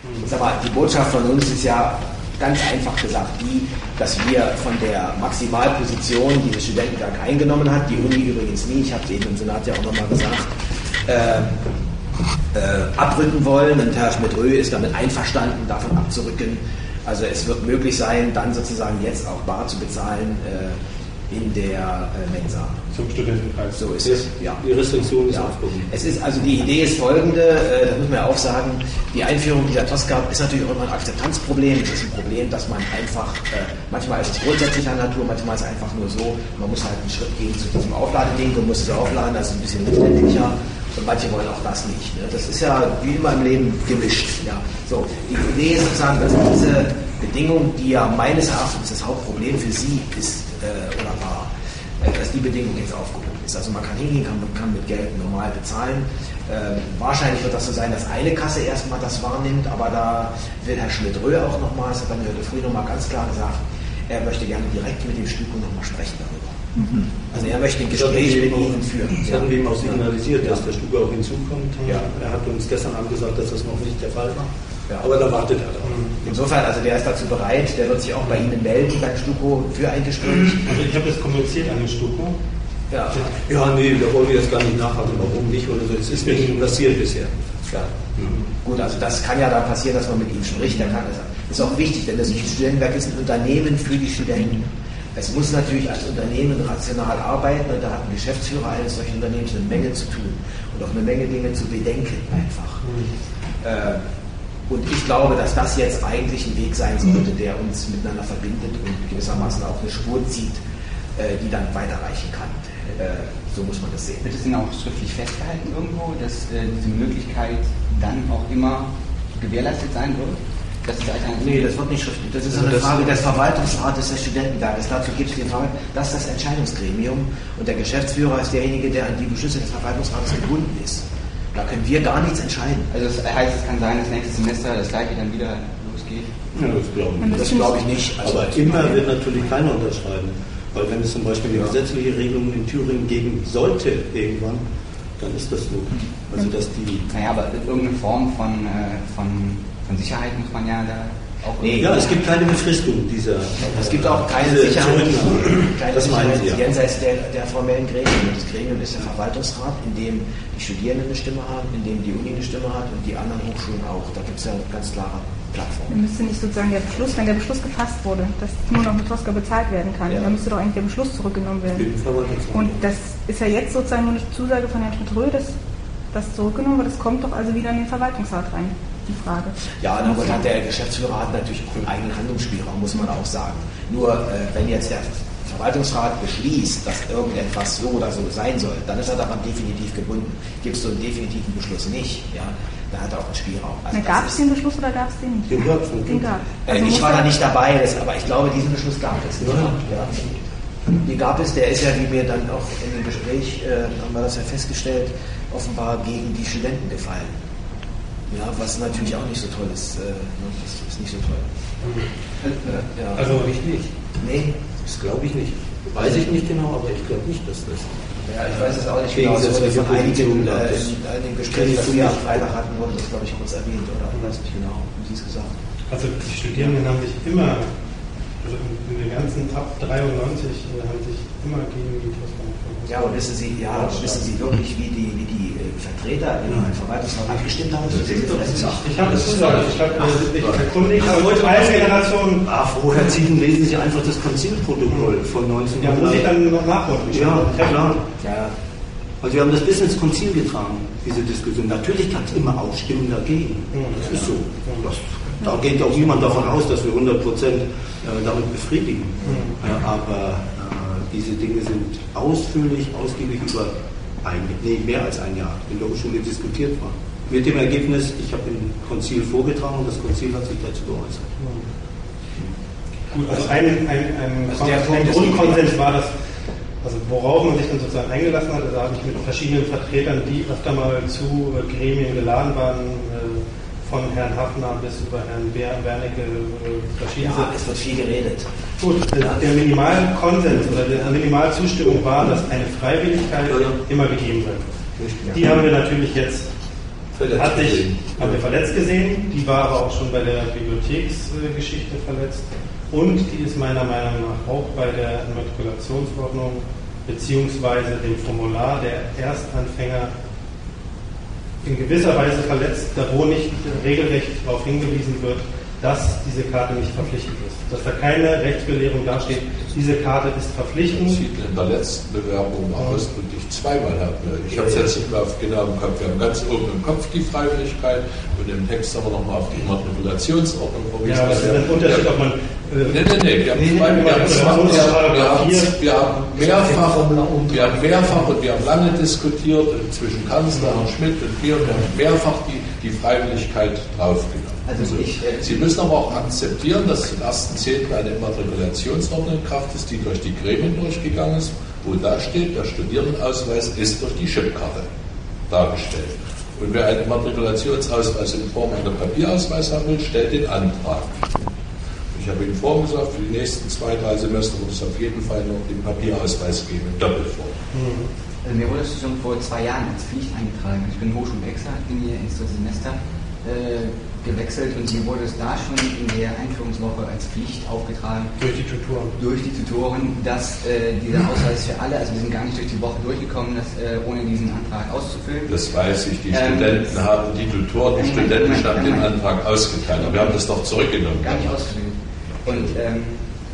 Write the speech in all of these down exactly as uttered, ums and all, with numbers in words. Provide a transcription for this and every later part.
Ich sag mal, die Botschaft von uns ist ja ganz einfach gesagt die, dass wir von der Maximalposition, die das Studentenwerk eingenommen hat, die Uni übrigens nie, ich habe es eben im Senat ja auch nochmal gesagt, äh, äh, abrücken wollen, und Herr Schmidt-Röhe ist damit einverstanden, davon abzurücken. Also es wird möglich sein, dann sozusagen jetzt auch bar zu bezahlen äh, in der äh, Mensa. Zum Studentenpreis. So ist es. Ja. Die Restriktion ist ja. aufgehoben. Es ist also die Idee ist folgende, äh, das muss man ja auch sagen, die Einführung dieser Tosca ist natürlich auch immer ein Akzeptanzproblem. Es ist ein Problem, dass man einfach, äh, manchmal ist es grundsätzlicher Natur, manchmal ist es einfach nur so, man muss halt einen Schritt gehen zu diesem Aufladeding und muss es aufladen, das ist ein bisschen umständlicher. Und manche wollen auch das nicht. Ne? Das ist ja wie immer im Leben gemischt. Ja. So, die Idee ist sozusagen, dass diese Bedingung, die ja meines Erachtens das Hauptproblem für Sie ist äh, oder war, äh, dass die Bedingung jetzt aufgehoben ist. Also man kann hingehen, kann, kann mit Geld normal bezahlen. Äh, wahrscheinlich wird das so sein, dass eine Kasse erstmal das wahrnimmt, aber da will Herr Schmidt-Röhe auch nochmal, das hat er mir heute früh nochmal ganz klar gesagt, er möchte gerne direkt mit dem Stüko nochmal sprechen darüber. Mhm. Also er möchte ein Gespräch mit Ihnen führen. Das haben wir ihm auch signalisiert, ja. dass der Stuko auch hinzukommt. Ja. Er hat uns gestern Abend gesagt, dass das noch nicht der Fall war. Ja. Aber da wartet er dann. Insofern, also der ist dazu bereit, der wird sich auch bei Ihnen melden beim Stuko für ein Gespräch. Also ich habe das kommuniziert an den Stuko. Ja. ja, nee, da wollen wir jetzt gar nicht nachhaken, warum nicht oder so. Es ist nicht passiert bisher. Ja. Mhm. Gut, also das kann ja dann passieren, dass man mit ihm spricht. Der kann das. Das ist auch wichtig, denn das Studentenwerk ist ein Unternehmen für die Studenten. Es muss natürlich als Unternehmen rational arbeiten, und da hat ein Geschäftsführer eines solchen Unternehmens eine Menge zu tun und auch eine Menge Dinge zu bedenken einfach. Mhm. Äh, und ich glaube, dass das jetzt eigentlich ein Weg sein sollte, der uns miteinander verbindet und gewissermaßen auch eine Spur zieht, äh, die dann weiterreichen kann. Äh, so muss man das sehen. Wird es denn auch schriftlich festgehalten irgendwo, dass äh, diese Möglichkeit dann auch immer gewährleistet sein wird? Das ist nee, das wird nicht schriftlich. Das ist also eine Frage des Verwaltungsrates des Studentenwerkes. Dazu gibt es den Fall, das ist das Entscheidungsgremium, und der Geschäftsführer ist derjenige, der an die Beschlüsse des Verwaltungsrates gebunden ist. Da können wir gar nichts entscheiden. Also das heißt, es kann sein, dass nächstes Semester das gleiche dann wieder losgeht? Ja, das glaube ich, das glaube ich nicht. Also aber immer wird natürlich keiner unterschreiben. Weil wenn es zum Beispiel eine gesetzliche Regelung in Thüringen geben sollte irgendwann, dann ist das so. Also dass die... Naja, aber irgendeine Form von... Äh, von Von Sicherheit muss man ja da auch... Nee, ja, es gibt keine Befristung dieser... Es gibt auch keine Sicherheit. Keine das meinen Sie, ja. Jenseits der, der formellen Gremien. Das Gremium ist der Verwaltungsrat, in dem die Studierenden eine Stimme haben, in dem die Uni eine Stimme hat und die anderen Hochschulen auch. Da gibt es ja eine ganz klare Plattform. Dann müsste nicht sozusagen der Beschluss, wenn der Beschluss gefasst wurde, dass nur noch mit Tosca bezahlt werden kann, ja. dann müsste doch eigentlich der Beschluss zurückgenommen werden. Und das ist ja jetzt sozusagen nur eine Zusage von Herrn Schmidt-Röhe, dass das zurückgenommen wird. Das kommt doch also wieder in den Verwaltungsrat rein. Die Frage. Ja, aber hat der Geschäftsführer hat natürlich auch einen eigenen Handlungsspielraum, muss man auch sagen. Nur äh, wenn jetzt der Verwaltungsrat beschließt, dass irgendetwas so oder so sein soll, dann ist er daran definitiv gebunden. Gibt es so einen definitiven Beschluss nicht, ja, dann hat er auch einen Spielraum. Also gab es den Beschluss oder gab es den nicht? Den gab es. Den gab. Also äh, ich war da nicht dabei, das, aber ich glaube, diesen Beschluss gab es. Ja. Ja. Die gab es, der ist ja, wie wir dann auch in dem Gespräch, äh, haben wir das ja festgestellt, offenbar gegen die Studenten gefallen. Ja, was natürlich auch nicht so toll ist. Äh, das ist nicht so toll. Äh, ja. Also ich nicht. Nee. Das glaube ich nicht. Weiß ich nicht genau, aber ich glaube nicht, dass das... Ja, ich weiß es auch nicht genau. Es wurde von einigen äh, in dem Gespräch, das wir am Freitag hatten, wurde das, glaube ich, kurz erwähnt. Oder ich weiß nicht genau, wie Sie es gesagt haben. Also die Studierenden haben sich immer, also in den ganzen ab dreiundneunzig, haben sich immer gegen die Tosca. Ja, aber wissen Sie, ja, wissen Sie wirklich, wie die, wie die äh, Vertreter im Verwaltungsrat abgestimmt haben? Das ist ich habe es gesagt, ich habe mich erkundigt, heute eine Generation. Ah, vorher ziehen, lesen Sie einfach das Konzilprotokoll von neunzehnhundert. Ja, muss ich dann noch nachholen? Ja, klar. Ja. Also wir haben das bis ins Konzil getragen, diese Diskussion. Natürlich kann es immer auch Stimmen dagegen. Das ist so. Das, da geht auch niemand davon aus, dass wir hundert Prozent damit befriedigen. Aber diese Dinge sind ausführlich, ausgiebig über ein, nee, mehr als ein Jahr in der Hochschule diskutiert worden. Mit dem Ergebnis, ich habe im Konzil vorgetragen und das Konzil hat sich dazu geäußert. Gut, also ein, ein, ein, also ein Grundkonsens war das, also worauf man sich dann sozusagen eingelassen hat, da habe ich mit verschiedenen Vertretern, die öfter mal zu äh, Gremien geladen waren, äh, von Herrn Hafner bis über Herrn Wernicke, äh, verschiedene. Ja, es wird viel geredet. Gut, ja. Der Minimalkonsens oder die Minimalzustimmung war, dass eine Freiwilligkeit ja, ja. immer gegeben sein wird. Ja. Die haben wir natürlich jetzt verletzt hat sich, haben wir verletzt gesehen. Die war aber auch schon bei der Bibliotheksgeschichte verletzt. Und die ist meiner Meinung nach auch bei der Immatrikulationsordnung beziehungsweise dem Formular der Erstanfänger in gewisser Weise verletzt, da wo nicht regelrecht darauf hingewiesen wird, dass diese Karte nicht verpflichtend ist. Dass da keine Rechtsbelehrung dasteht, diese Karte ist verpflichtend. Das sieht in der letzten Bewerbung ausdrücklich zweimal ab. Ich habe es jetzt nicht mehr auf genau im Kopf. Wir haben ganz oben im Kopf die Freiwilligkeit und im Text haben wir nochmal auf die Immatrikulationsordnung verwiesen. Ja, aber es ist ein Unterschied, ob man... Nein, nein, nein, wir haben mehrfach, wir haben mehrfach und wir haben lange diskutiert zwischen Kanzler und Schmidt und wir und wir haben mehrfach die, die Freiwilligkeit draufgenommen. Also ich, äh, Sie müssen aber auch akzeptieren, dass zum ersten Zehnten eine Immatrikulationsordnung in Kraft ist, die durch die Gremien durchgegangen ist, wo da steht, der Studierendenausweis ist durch die Chipkarte dargestellt. Und wer einen Immatrikulationsausweis in Form einer Papierausweis haben will, stellt den Antrag. Ich habe Ihnen vorhin gesagt, für die nächsten zwei, drei Semester wird es auf jeden Fall noch den Papierausweis geben, in Doppelform. Mhm. Also mir wurde es schon vor zwei Jahren als Pflicht eingetragen. Ich bin Hochschulwechsler, bin hier ins dritte Semester äh, gewechselt und mir wurde es da schon in der Einführungswoche als Pflicht aufgetragen. Durch die Tutoren. Durch die Tutoren, dass äh, dieser Ausweis für alle, also wir sind gar nicht durch die Woche durchgekommen, dass, äh, ohne diesen Antrag auszufüllen. Das weiß ich, die ähm, Studenten haben, die Tutoren, die Studenten haben den Antrag ausgeteilt, aber wir haben das doch zurückgenommen. Gar nicht ausgefüllt. Und ähm,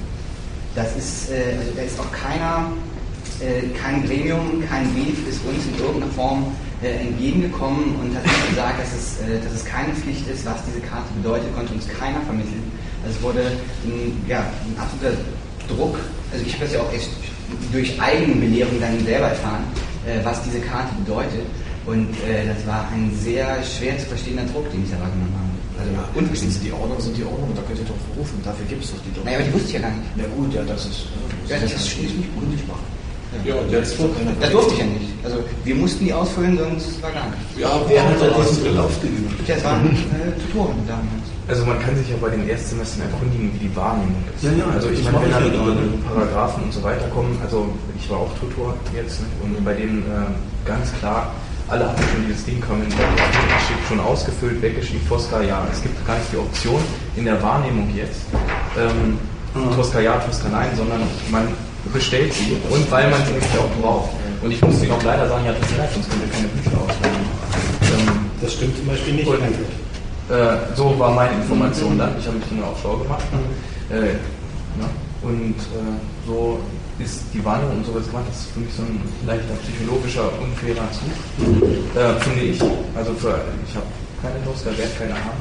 das ist, äh, also da ist auch keiner, äh, kein Gremium, kein Brief ist uns in irgendeiner Form äh, entgegengekommen und hat uns gesagt, dass es, äh, dass es keine Pflicht ist, was diese Karte bedeutet, konnte uns keiner vermitteln. Also es wurde ein, ja, ein absoluter Druck, also ich habe das ja auch echt durch eigene Belehrung dann selber erfahren, äh, was diese Karte bedeutet. Und äh, das war ein sehr schwer zu verstehender Druck, den ich da wahrgenommen habe. Also ja, und sind die Ordnung sind die Ordnung, da könnt ihr doch berufen, dafür gibt es doch die Ordnung. Naja, aber die wusste ich ja gar nicht. Na gut, ja, das ist, ja, das, das ist nicht nicht gründlich machen. Ja, und jetzt das durfte ich ja nicht. Also wir mussten die ausfüllen, sonst war gar nicht. Ja, wer hat da diesen ausgeübt? Ja, es waren äh, Tutoren damals. Also man kann sich ja bei den Erstsemestern erkundigen, wie die Wahrnehmung ist. Ja, ja, also ich meine, wenn da die Paragraphen und so weiter kommen, also ich war auch Tutor jetzt, ne, und bei denen äh, ganz klar, alle hatten schon dieses Ding kommen, schon ausgefüllt, weggeschickt, Tosca, ja. Es gibt gar nicht die Option in der Wahrnehmung jetzt, ähm, mhm. Tosca ja, Tosca nein, sondern man bestellt sie und weil man sie nicht auch braucht. Und ich muss Ihnen auch leider sagen, ja, das leid, sonst könnt ihr keine Bücher auswählen. Ähm, das stimmt zum Beispiel nicht. Und, äh, so war meine Information dann, ich habe mich nur auch schlau gemacht. Mhm. Äh, ja, und äh, so ist die Wahrnehmung und sowas gemacht, das ist für mich so ein leichter psychologischer, unfairer Zug, äh, finde ich. Also für, ich habe keine Tosca, werde keine haben.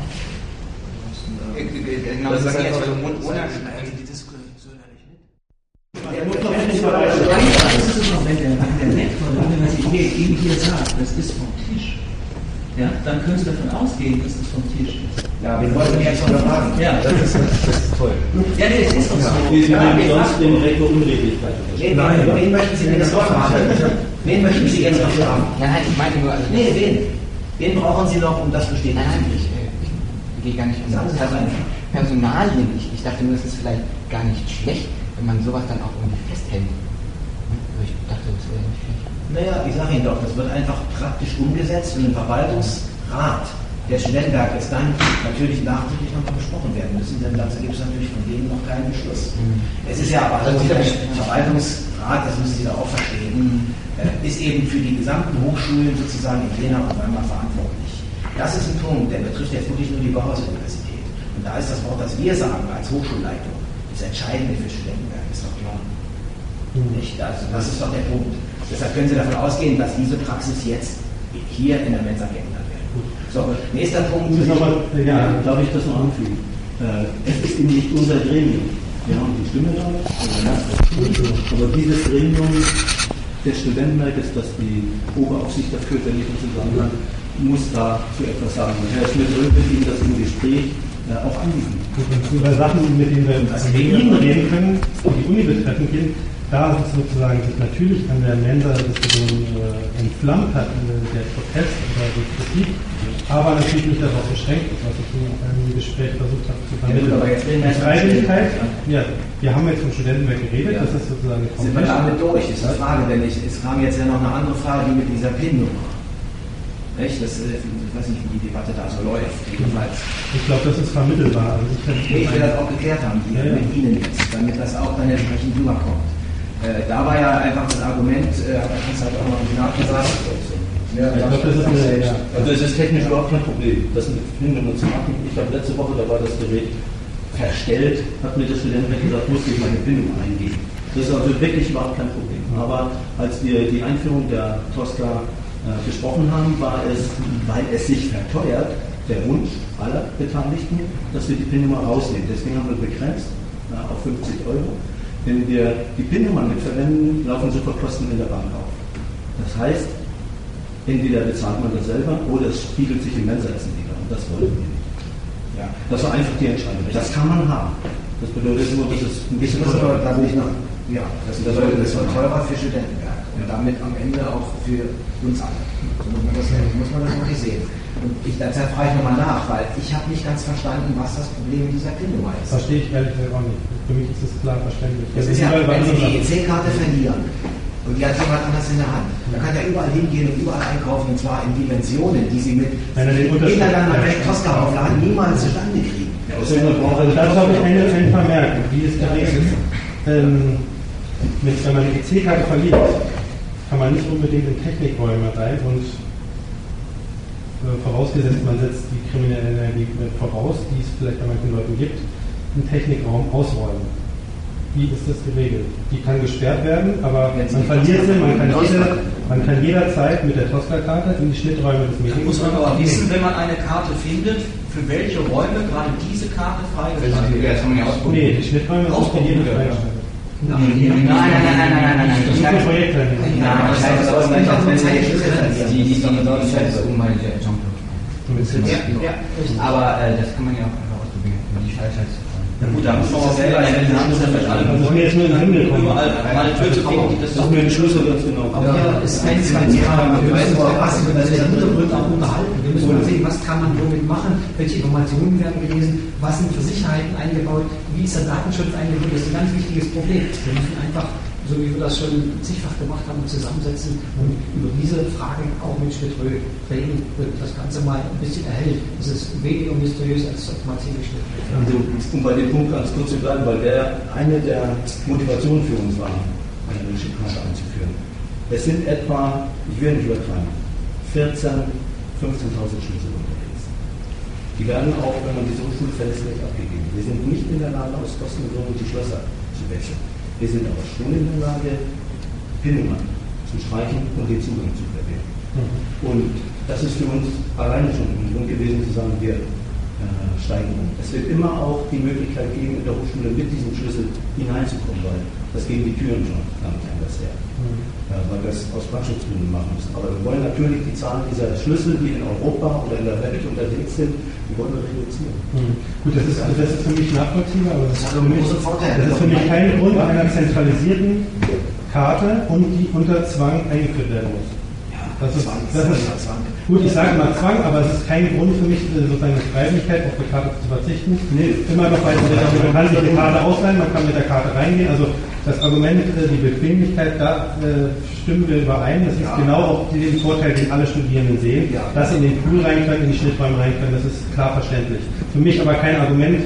Äh, genau, das ist einfach so ohne die Diskussion ja nicht mit. Er muss doch nicht überreichen. Das ist noch, wenn der, der Rektor der Universität Ihnen hier sagt, das ist vom Tisch, ja, dann können Sie davon ausgehen, dass es vom Tisch ist. Ja, wir wollten jetzt noch fragen. Ja, das ist, das ist toll. Ja, nee, es ist doch so. Wie Sie sonst den Rektor Unredlichkeit unterstellen. Nein, wen möchten Sie denn das noch fragen? Wen möchten Sie jetzt noch fragen? Nein, nein, ich meinte nur... Also nee, wen? Wen brauchen Sie noch, um das bestätigen zu können? Nein, nein, ich, ich gehe gar nicht um das Person, Personalien. Ich, ich dachte nur, es ist vielleicht gar nicht schlecht, wenn man sowas dann auch irgendwie festhält. Ich dachte, das wäre nicht schlecht. Naja, ich sage Ihnen doch, das wird einfach praktisch umgesetzt und im Verwaltungsrat der Studentenwerke ist dann natürlich nachträglich noch besprochen werden müssen, denn dazu gibt es natürlich von denen noch keinen Beschluss. Mhm. Es ist ja aber also der Verwaltungsrat, das müssen Sie da auch verstehen, mhm. äh, ist eben für die gesamten Hochschulen sozusagen in Jena und Weimar verantwortlich. Das ist ein Punkt, der betrifft jetzt wirklich nur die Bauhaus-Universität. Und da ist das Wort, das wir sagen als Hochschulleitung, das Entscheidende für Studentenwerke, ist doch klar. Mhm. Nicht? Also das ist doch der Punkt. Deshalb können Sie davon ausgehen, dass diese Praxis jetzt hier in der Mensa geändert wird. So, nächster Punkt. Mal, ja, darf ich das noch anfügen? Äh, es ist eben nicht unser Gremium. Wir haben die Stimme da, aber dieses Gremium des Studentenwerkes, das die Oberaufsicht der väterlichen Zusammenhang, muss da zu etwas sagen. Herr Schmidt wird Ihnen das im Gespräch äh, auch anbieten. Über Sachen, mit denen wir also mit Ihnen reden können, die Uni betreffen gehen, da sozusagen sich natürlich an der Mensa-Diskussion äh, entflammt hat, äh, der Protest oder die Kritik, aber natürlich nicht darauf beschränkt ist, was ich in einem Gespräch versucht habe zu vermitteln. Ja, aber jetzt reden wir die Freiwilligkeit, ja, wir haben jetzt von Studentenwerk geredet, ja. Das ist sozusagen eine Sind wir damit durch, ist die Frage, denn ich, es kam jetzt ja noch eine andere Frage, die mit dieser PIN-Nummer. Nicht? Das, ich weiß nicht, wie die Debatte da so läuft. Jedenfalls. Ich glaube, das ist vermittelbar. Also ich, ich will das auch geklärt haben, die, ja, ja. mit Ihnen jetzt, damit das auch dann entsprechend rüberkommt. Äh, da war ja einfach das Argument, äh, da kannst du halt auch noch im Nachgesagt. Ja, ich glaube, das ist eine, ja. Also es ist technisch überhaupt kein Problem, das mit Bindungen zu machen. Ich glaube, letzte Woche, da war das Gerät verstellt, hat mir der Student gesagt, muss ich meine Bindung eingeben. Das ist also wirklich überhaupt kein Problem. Aber als wir die Einführung der Tosca äh, besprochen haben, war es, weil es sich verteuert, der Wunsch aller Beteiligten, dass wir die PIN-Nummer rausnehmen. Deswegen haben wir begrenzt äh, auf fünfzig Euro. Wenn wir die PIN-Nummer mitverwenden, laufen sofort Kosten in der Bank auf. Das heißt, entweder bezahlt man das selber oder es spiegelt sich im Mensaessen wieder. Und das wollten wir nicht. Ja, das war einfach die Entscheidung. Das kann man haben. Das bedeutet nur, dass es ein bisschen teurer da will ich noch. Ja, das bedeutet, es war teurer für Studentenwerk und damit am Ende auch für uns alle. So muss man das, muss man das wirklich sehen. Und ich, deshalb frage ich nochmal nach, weil ich habe nicht ganz verstanden, was das Problem dieser PIN-Nummer ist. Verstehe ich ehrlich gesagt auch nicht. Für mich ist es klar verständlich. Das ist ja, wenn Sie die E C-Karte verlieren und die hat jemand anders in der Hand, dann kann er überall hingehen und überall einkaufen, und zwar in Dimensionen, die Sie mit hintereinander weg Tosca-Auflagen niemals zustande kriegen. Ja, also dazu habe ich eine, eine Vermerkung, wie es geregelt ist. Ähm, mit, wenn man die E C-Karte verliert, kann man nicht unbedingt in Technikräume rein und äh, vorausgesetzt, man setzt die kriminelle Energie voraus, die es vielleicht bei manchen Leuten gibt, einen Technikraum ausräumen. Wie ist das geregelt? Die kann gesperrt werden, aber man verliert sie, man kann, jede, man kann jederzeit mit der Tosca-Karte in die Schnitträume des Meetings. Muss man aber wissen, wenn man eine Karte findet, für welche Räume gerade diese Karte freigeschaltet wird. Das kann man ja ausprobieren. Nee, die Schnitträume sind für jede freigeschaltet. Nein, nein, nein, nein, nein, nein, nein. Das ist ein Projekt. Nein, das heißt aber nicht, als wenn sie Schlüssel verlieren. Die, die, die, dort ist um meine Jump. Ja, aber das kann man ja auch einfach ausprobieren, die Falschheit zu fahren. Ja gut, da muss man auch selber erkennen, haben das ja vielleicht alle. Das ist mir jetzt nur in den Sinn gekommen. Überall mal Tür zu kriegen, die das ist mir den Schlüssel ganz genau. Aber hier ist ein, zwei Thema, wir müssen uns was über das Hintergrund auch unterhalten. Wir müssen mal sehen, was kann man womit machen, welche Informationen werden gelesen, was sind für Sicherheiten eingebaut, wie ist der Datenschutz eingebaut, das ist ein ganz wichtiges Problem. Wir müssen einfach, so wie wir das schon zigfach gemacht haben, zusammensetzen und über diese Fragen auch mit Schnitt-Rö reden und das Ganze mal ein bisschen erhält. Es ist weniger mysteriös als das mal ziemlich Schnitt. Also, um bei dem Punkt ganz kurz zu bleiben, weil der eine der Motivationen für uns war, eine Chipkarte einzuführen. Es sind etwa, ich will nicht übertreiben, vierzehntausend, fünfzehntausend Schlüssel unterwegs. Die werden auch, wenn man diese Hochschule verlässt, nicht abgegeben. Wir sind nicht in der Lage, aus Kostengründen die Schlösser zu wechseln. Wir sind aber schon in der Lage, PIN-Nummern zu streichen und den Zugang zu verwehren. Mhm. Und das ist für uns alleine schon ein Grund gewesen, zu sagen, wir äh, steigen um. Es wird immer auch die Möglichkeit geben, in der Hochschule mit diesem Schlüssel hineinzukommen, weil das geben die Türen schon gar nicht anders her. Mhm. Ja, weil wir es aus Brandschutzgründen machen müssen. Aber wir wollen natürlich die Zahl dieser Schlüssel, die in Europa oder in der Welt unterwegs sind, die wollen wir reduzieren. Mhm. Gut, das ist, also das ist für mich nachvollziehbar, aber das ist für mich, das ist für mich kein Grund einer zentralisierten Karte und die unter Zwang eingeführt werden muss. Das ist, das ist, gut, ich sage mal Zwang, aber es ist kein Grund für mich, sozusagen eine Freiwilligkeit auf die Karte zu verzichten. Nee, immer noch weiter, man kann sich die Karte ausleihen, man kann mit der Karte reingehen. Also das Argument, die Bequemlichkeit, da äh, stimmen wir überein. Das ist ja genau auch den Vorteil, den alle Studierenden sehen, ja, dass sie in den Pool rein können, in die Schnitträume rein können. Das ist klar verständlich. Für mich aber kein Argument,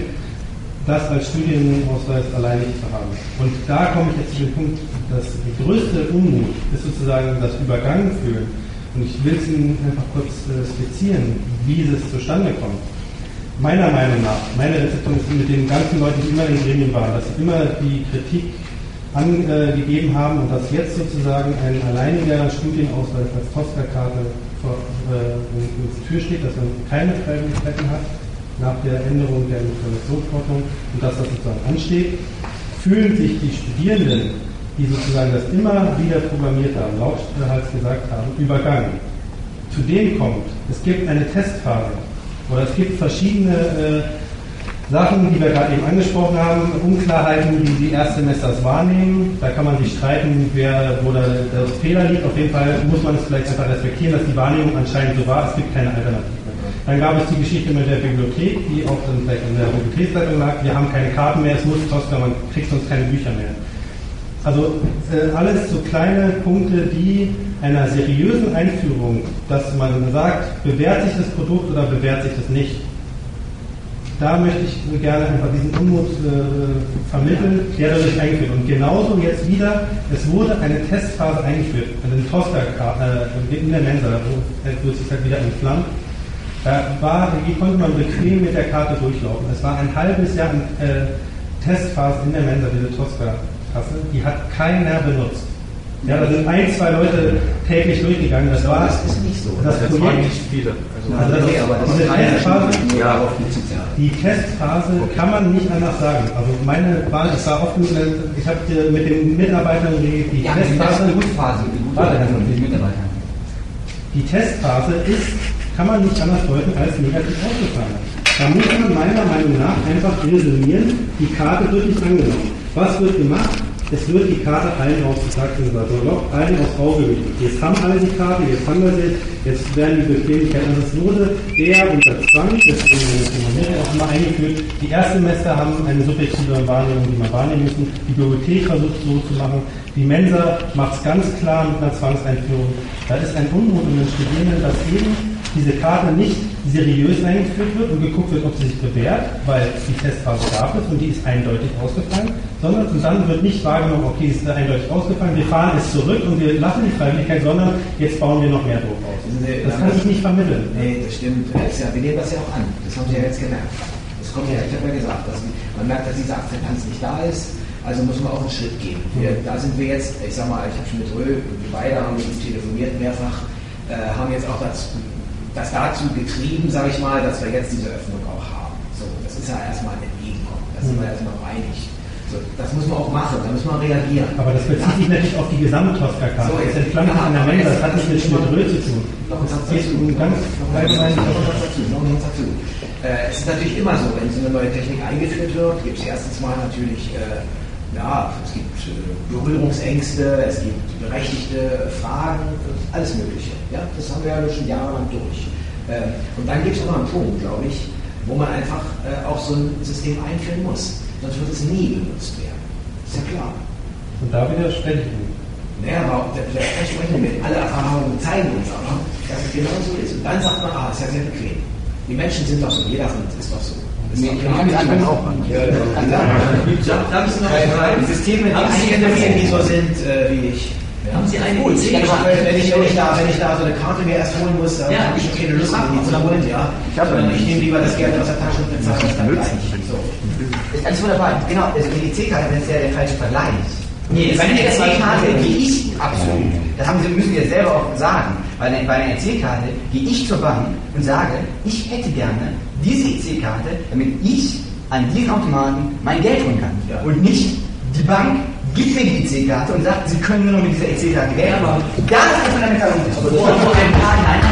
das als Studienausweis alleine zu haben. Und da komme ich jetzt zu dem Punkt, dass die größte Unmut ist sozusagen das Übergangen fühlen. Und ich will es Ihnen einfach kurz äh, skizzieren, wie es zustande kommt. Meiner Meinung nach, meine Rezeption ist mit den ganzen Leuten, die immer in den Gremien waren, dass sie immer die Kritik angegeben haben und dass jetzt sozusagen ein alleiniger Studienausweis als Tosca-Karte vor äh, ins Tür steht, dass man keine Freiwilligkeiten hat nach der Änderung der Informationsverordnung und dass das sozusagen ansteht, fühlen sich die Studierenden, die sozusagen das immer wieder programmiert haben, lauthals gesagt haben, übergangen. Zudem kommt, es gibt eine Testphase oder es gibt verschiedene äh, Sachen, die wir gerade eben angesprochen haben, Unklarheiten, wie die Erstsemesters wahrnehmen. Da kann man sich streiten, wer, wo der, der Fehler liegt. Auf jeden Fall muss man es vielleicht einfach respektieren, dass die Wahrnehmung anscheinend so war. Es gibt keine Alternative. Dann gab es die Geschichte mit der Bibliothek, die auch dann vielleicht in der Bibliotheksleitung lag. Wir haben keine Karten mehr, es muss Tosca, man kriegt sonst keine Bücher mehr. Also äh, alles so kleine Punkte, die einer seriösen Einführung, dass man sagt, bewährt sich das Produkt oder bewährt sich das nicht. Da möchte ich gerne einfach diesen Unmut äh, vermitteln, der dadurch eingeführt. Und genauso jetzt wieder, es wurde eine Testphase eingeführt, also in Tosca, äh, in der Mensa, wo wird sich halt wieder entflammt. Da war, hier konnte man bequem mit der Karte durchlaufen. Es war ein halbes Jahr äh, Testphase in der Mensa, diese Tosca-Kasse, die hat keiner benutzt. Ja, da sind ein, zwei Leute täglich durchgegangen. Das war das ist nicht so. Das, das Das waren nicht viele. Also, also das, nee, aber das diese ist keine Testphase, ja, die Testphase kann man nicht anders sagen. Also meine Wahl, ich war oft, ich habe mit den Mitarbeitern die, die ja, Testphase. Die gute Phase, die gute Warte, Phase mit den Mitarbeitern. Die Testphase ist, kann man nicht anders deuten als negativ ausgefallen. Da muss man meiner Meinung nach einfach resümieren, die Karte wird nicht angenommen. Was wird gemacht? Es wird die Karte allen ausgesagt, also allen aufs Auge gelegt. Jetzt haben alle die Karte, jetzt haben wir sie, jetzt werden die Bequemlichkeiten, also es wurde eher unter Zwang, deswegen wird es auch mal eingeführt. Die Erstsemester haben eine subjektive Wahrnehmung, die man wahrnehmen müssen. Die Bibliothek versucht so zu machen. Die Mensa macht es ganz klar mit einer Zwangseinführung. Da ist ein Unmut in den Studierenden, dass eben diese Karte nicht seriös eingeführt wird und geguckt wird, ob sie sich bewährt, weil die Testphase gab es und die ist eindeutig ausgefallen, sondern und dann wird nicht wahrgenommen, okay, es ist eindeutig ausgefallen, wir fahren es zurück und wir lassen die Freiwilligkeit, sondern jetzt bauen wir noch mehr Druck auf. Das kann ich nicht vermitteln. Nee, das stimmt. Das ist ja, wir nehmen das ja auch an. Das haben Sie ja jetzt gemerkt. Das kommt ja, ich habe ja gesagt, dass man merkt, dass diese Akzeptanz nicht da ist. Also müssen wir auch einen Schritt gehen. Wir, da sind wir jetzt, ich sag mal, ich habe schon mit Röhl, wir beide haben mit ihm telefoniert mehrfach, äh, haben jetzt auch dazu, das dazu getrieben, sage ich mal, dass wir jetzt diese Öffnung auch haben. So, das ist ja erstmal ein Entgegenkommen. Da sind wir erstmal einig. So, das muss man auch machen, da müssen wir reagieren. Aber das bezieht sich natürlich auf die gesamte Tosca-Karte. So, das entflammt sich in der Menge, das hat nicht mit Schmidt-Röhl zu tun. Noch ein Satz dazu. Ganz allgemein, noch ein Satz dazu. Noch ein Satz dazu. Äh, es ist natürlich immer so, wenn so eine neue Technik eingeführt wird, gibt es erstens mal natürlich äh, ja, es gibt äh, Berührungsängste, es gibt berechtigte Fragen, alles Mögliche. Ja? Das haben wir ja schon jahrelang durch. Äh, und dann gibt es auch noch einen Punkt, glaube ich, wo man einfach äh, auch so ein System einführen muss. Sonst wird es nie benutzt werden. Ist ja klar. Und da widerspreche ich nicht. Naja, aber widersprechen wir mit. Alle Erfahrungen zeigen uns aber, dass es genau so ist. Und dann sagt man, ah, ist ja sehr bequem. Die Menschen sind doch so, jeder ist doch so. Nee, die anderen auch an. Ja, da müssen noch Systeme, die so sind äh, wie ich. Ja. Haben Sie eine Gut, Idee? wenn, wenn, ich, wenn, ich da, wenn ich da so eine Karte mir erst holen muss, dann ja. habe ich schon keine Lust mehr, die zu holen. Ja. Sondern ich nehme lieber das Geld aus der Tasche und bezahle das dann gleich. So. Ist alles wunderbar. Genau, also die E C-Karte ist ja der falsche Vergleich. Nee, bei einer E C-Karte gehe ich absolut. Das haben Sie, müssen Sie jetzt selber auch sagen. Bei einer, bei einer E C-Karte gehe ich zur Bank und sage, ich hätte gerne diese E C-Karte, damit ich an diesen Automaten mein Geld holen kann. Ja. Und nicht die Bank gibt mir die E C-Karte und sagt, Sie können nur noch mit dieser E C-Karte Geld machen. Das ist ein fundamentaler Unterschied. Vor ein paar Jahren,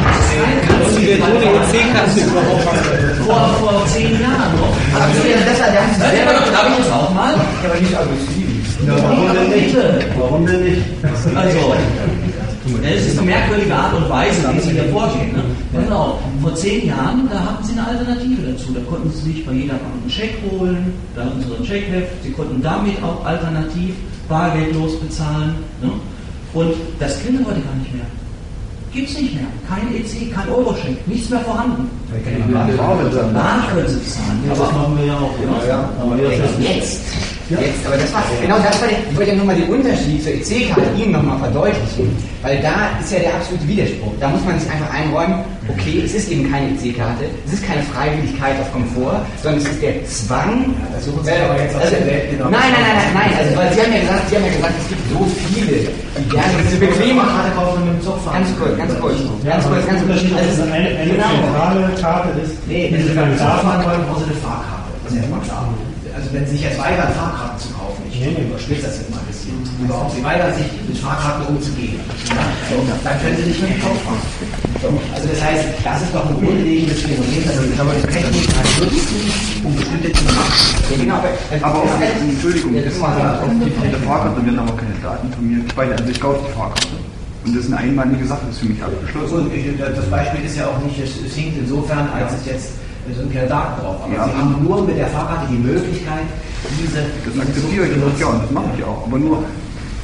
vor, vor zehn Jahren noch. Aber so, das, das, das, das selber darf ich das auch mal? aber nicht aggressiv. Ja, warum denn nicht? Warum denn nicht? Also, das ist eine merkwürdige Art und Weise, wie Sie hier vorgehen. Ne? Genau. Vor zehn Jahren, da hatten Sie eine Alternative dazu. Da konnten Sie sich bei jeder Bank einen Scheck holen, da hatten Sie ein Checkheft. Sie konnten damit auch alternativ bargeldlos bezahlen. Ne? Und das kennen wir heute gar nicht mehr. Gibt es nicht mehr. Kein E C, kein Euroscheck, nichts mehr vorhanden. Bar können Sie bezahlen. Ja, das machen wir ja auch. Ja. Ja. Aber Jetzt. Ja. Jetzt, aber das war, genau das war der, ich wollte ja nochmal den Unterschied zur E C-Karte Ihnen nochmal verdeutlichen, weil da ist ja der absolute Widerspruch. Da muss man sich einfach einräumen, okay, es ist eben keine E C-Karte, es ist keine Freiwilligkeit auf Komfort, sondern es ist der Zwang. Ja, das suchen Sie aber jetzt also, Welt, genau. Nein, nein, nein, nein, nein, also, weil Sie haben ja gesagt, Sie haben ja gesagt, es gibt so viele, die gerne diese bequeme Karte kaufen mit dem Zug fahren. Ganz kurz, ganz kurz, ganz kurz, ganz kurz. Also eine, eine genau. zentrale Karte ist, nee, wenn Sie beim Zug fahren wollen, brauchen Sie eine Fahrkarte. Das ist erstmal klar. Also wenn Sie sich jetzt weigern, Fahrkarten zu kaufen, ich nee, nee. überspitze das jetzt mal ein bisschen, überhaupt, Sie weigern sich, mit Fahrkarten umzugehen, ja, so, dann können Sie nicht mehr Kauf fahren. So, also das heißt, das ist doch ein grundlegendes Phänomen, dass Sie die Technik nutzen, um bestimmte Dinge machen. Genau, aber, aber auch, Entschuldigung, das ist auf die der Fahrkarte werden aber keine Daten von mir. Also ich kaufe die Fahrkarte. Und das ist eine einmalige Sache, das ist für mich abgeschlossen. Das Beispiel ist ja auch nicht, es hinkt insofern, als es jetzt es sind keine Daten drauf, aber ja. Sie haben nur mit der Fahrkarte die Möglichkeit, diese... Das akzeptiere ich auch, ja, und das mache ich auch. Aber nur,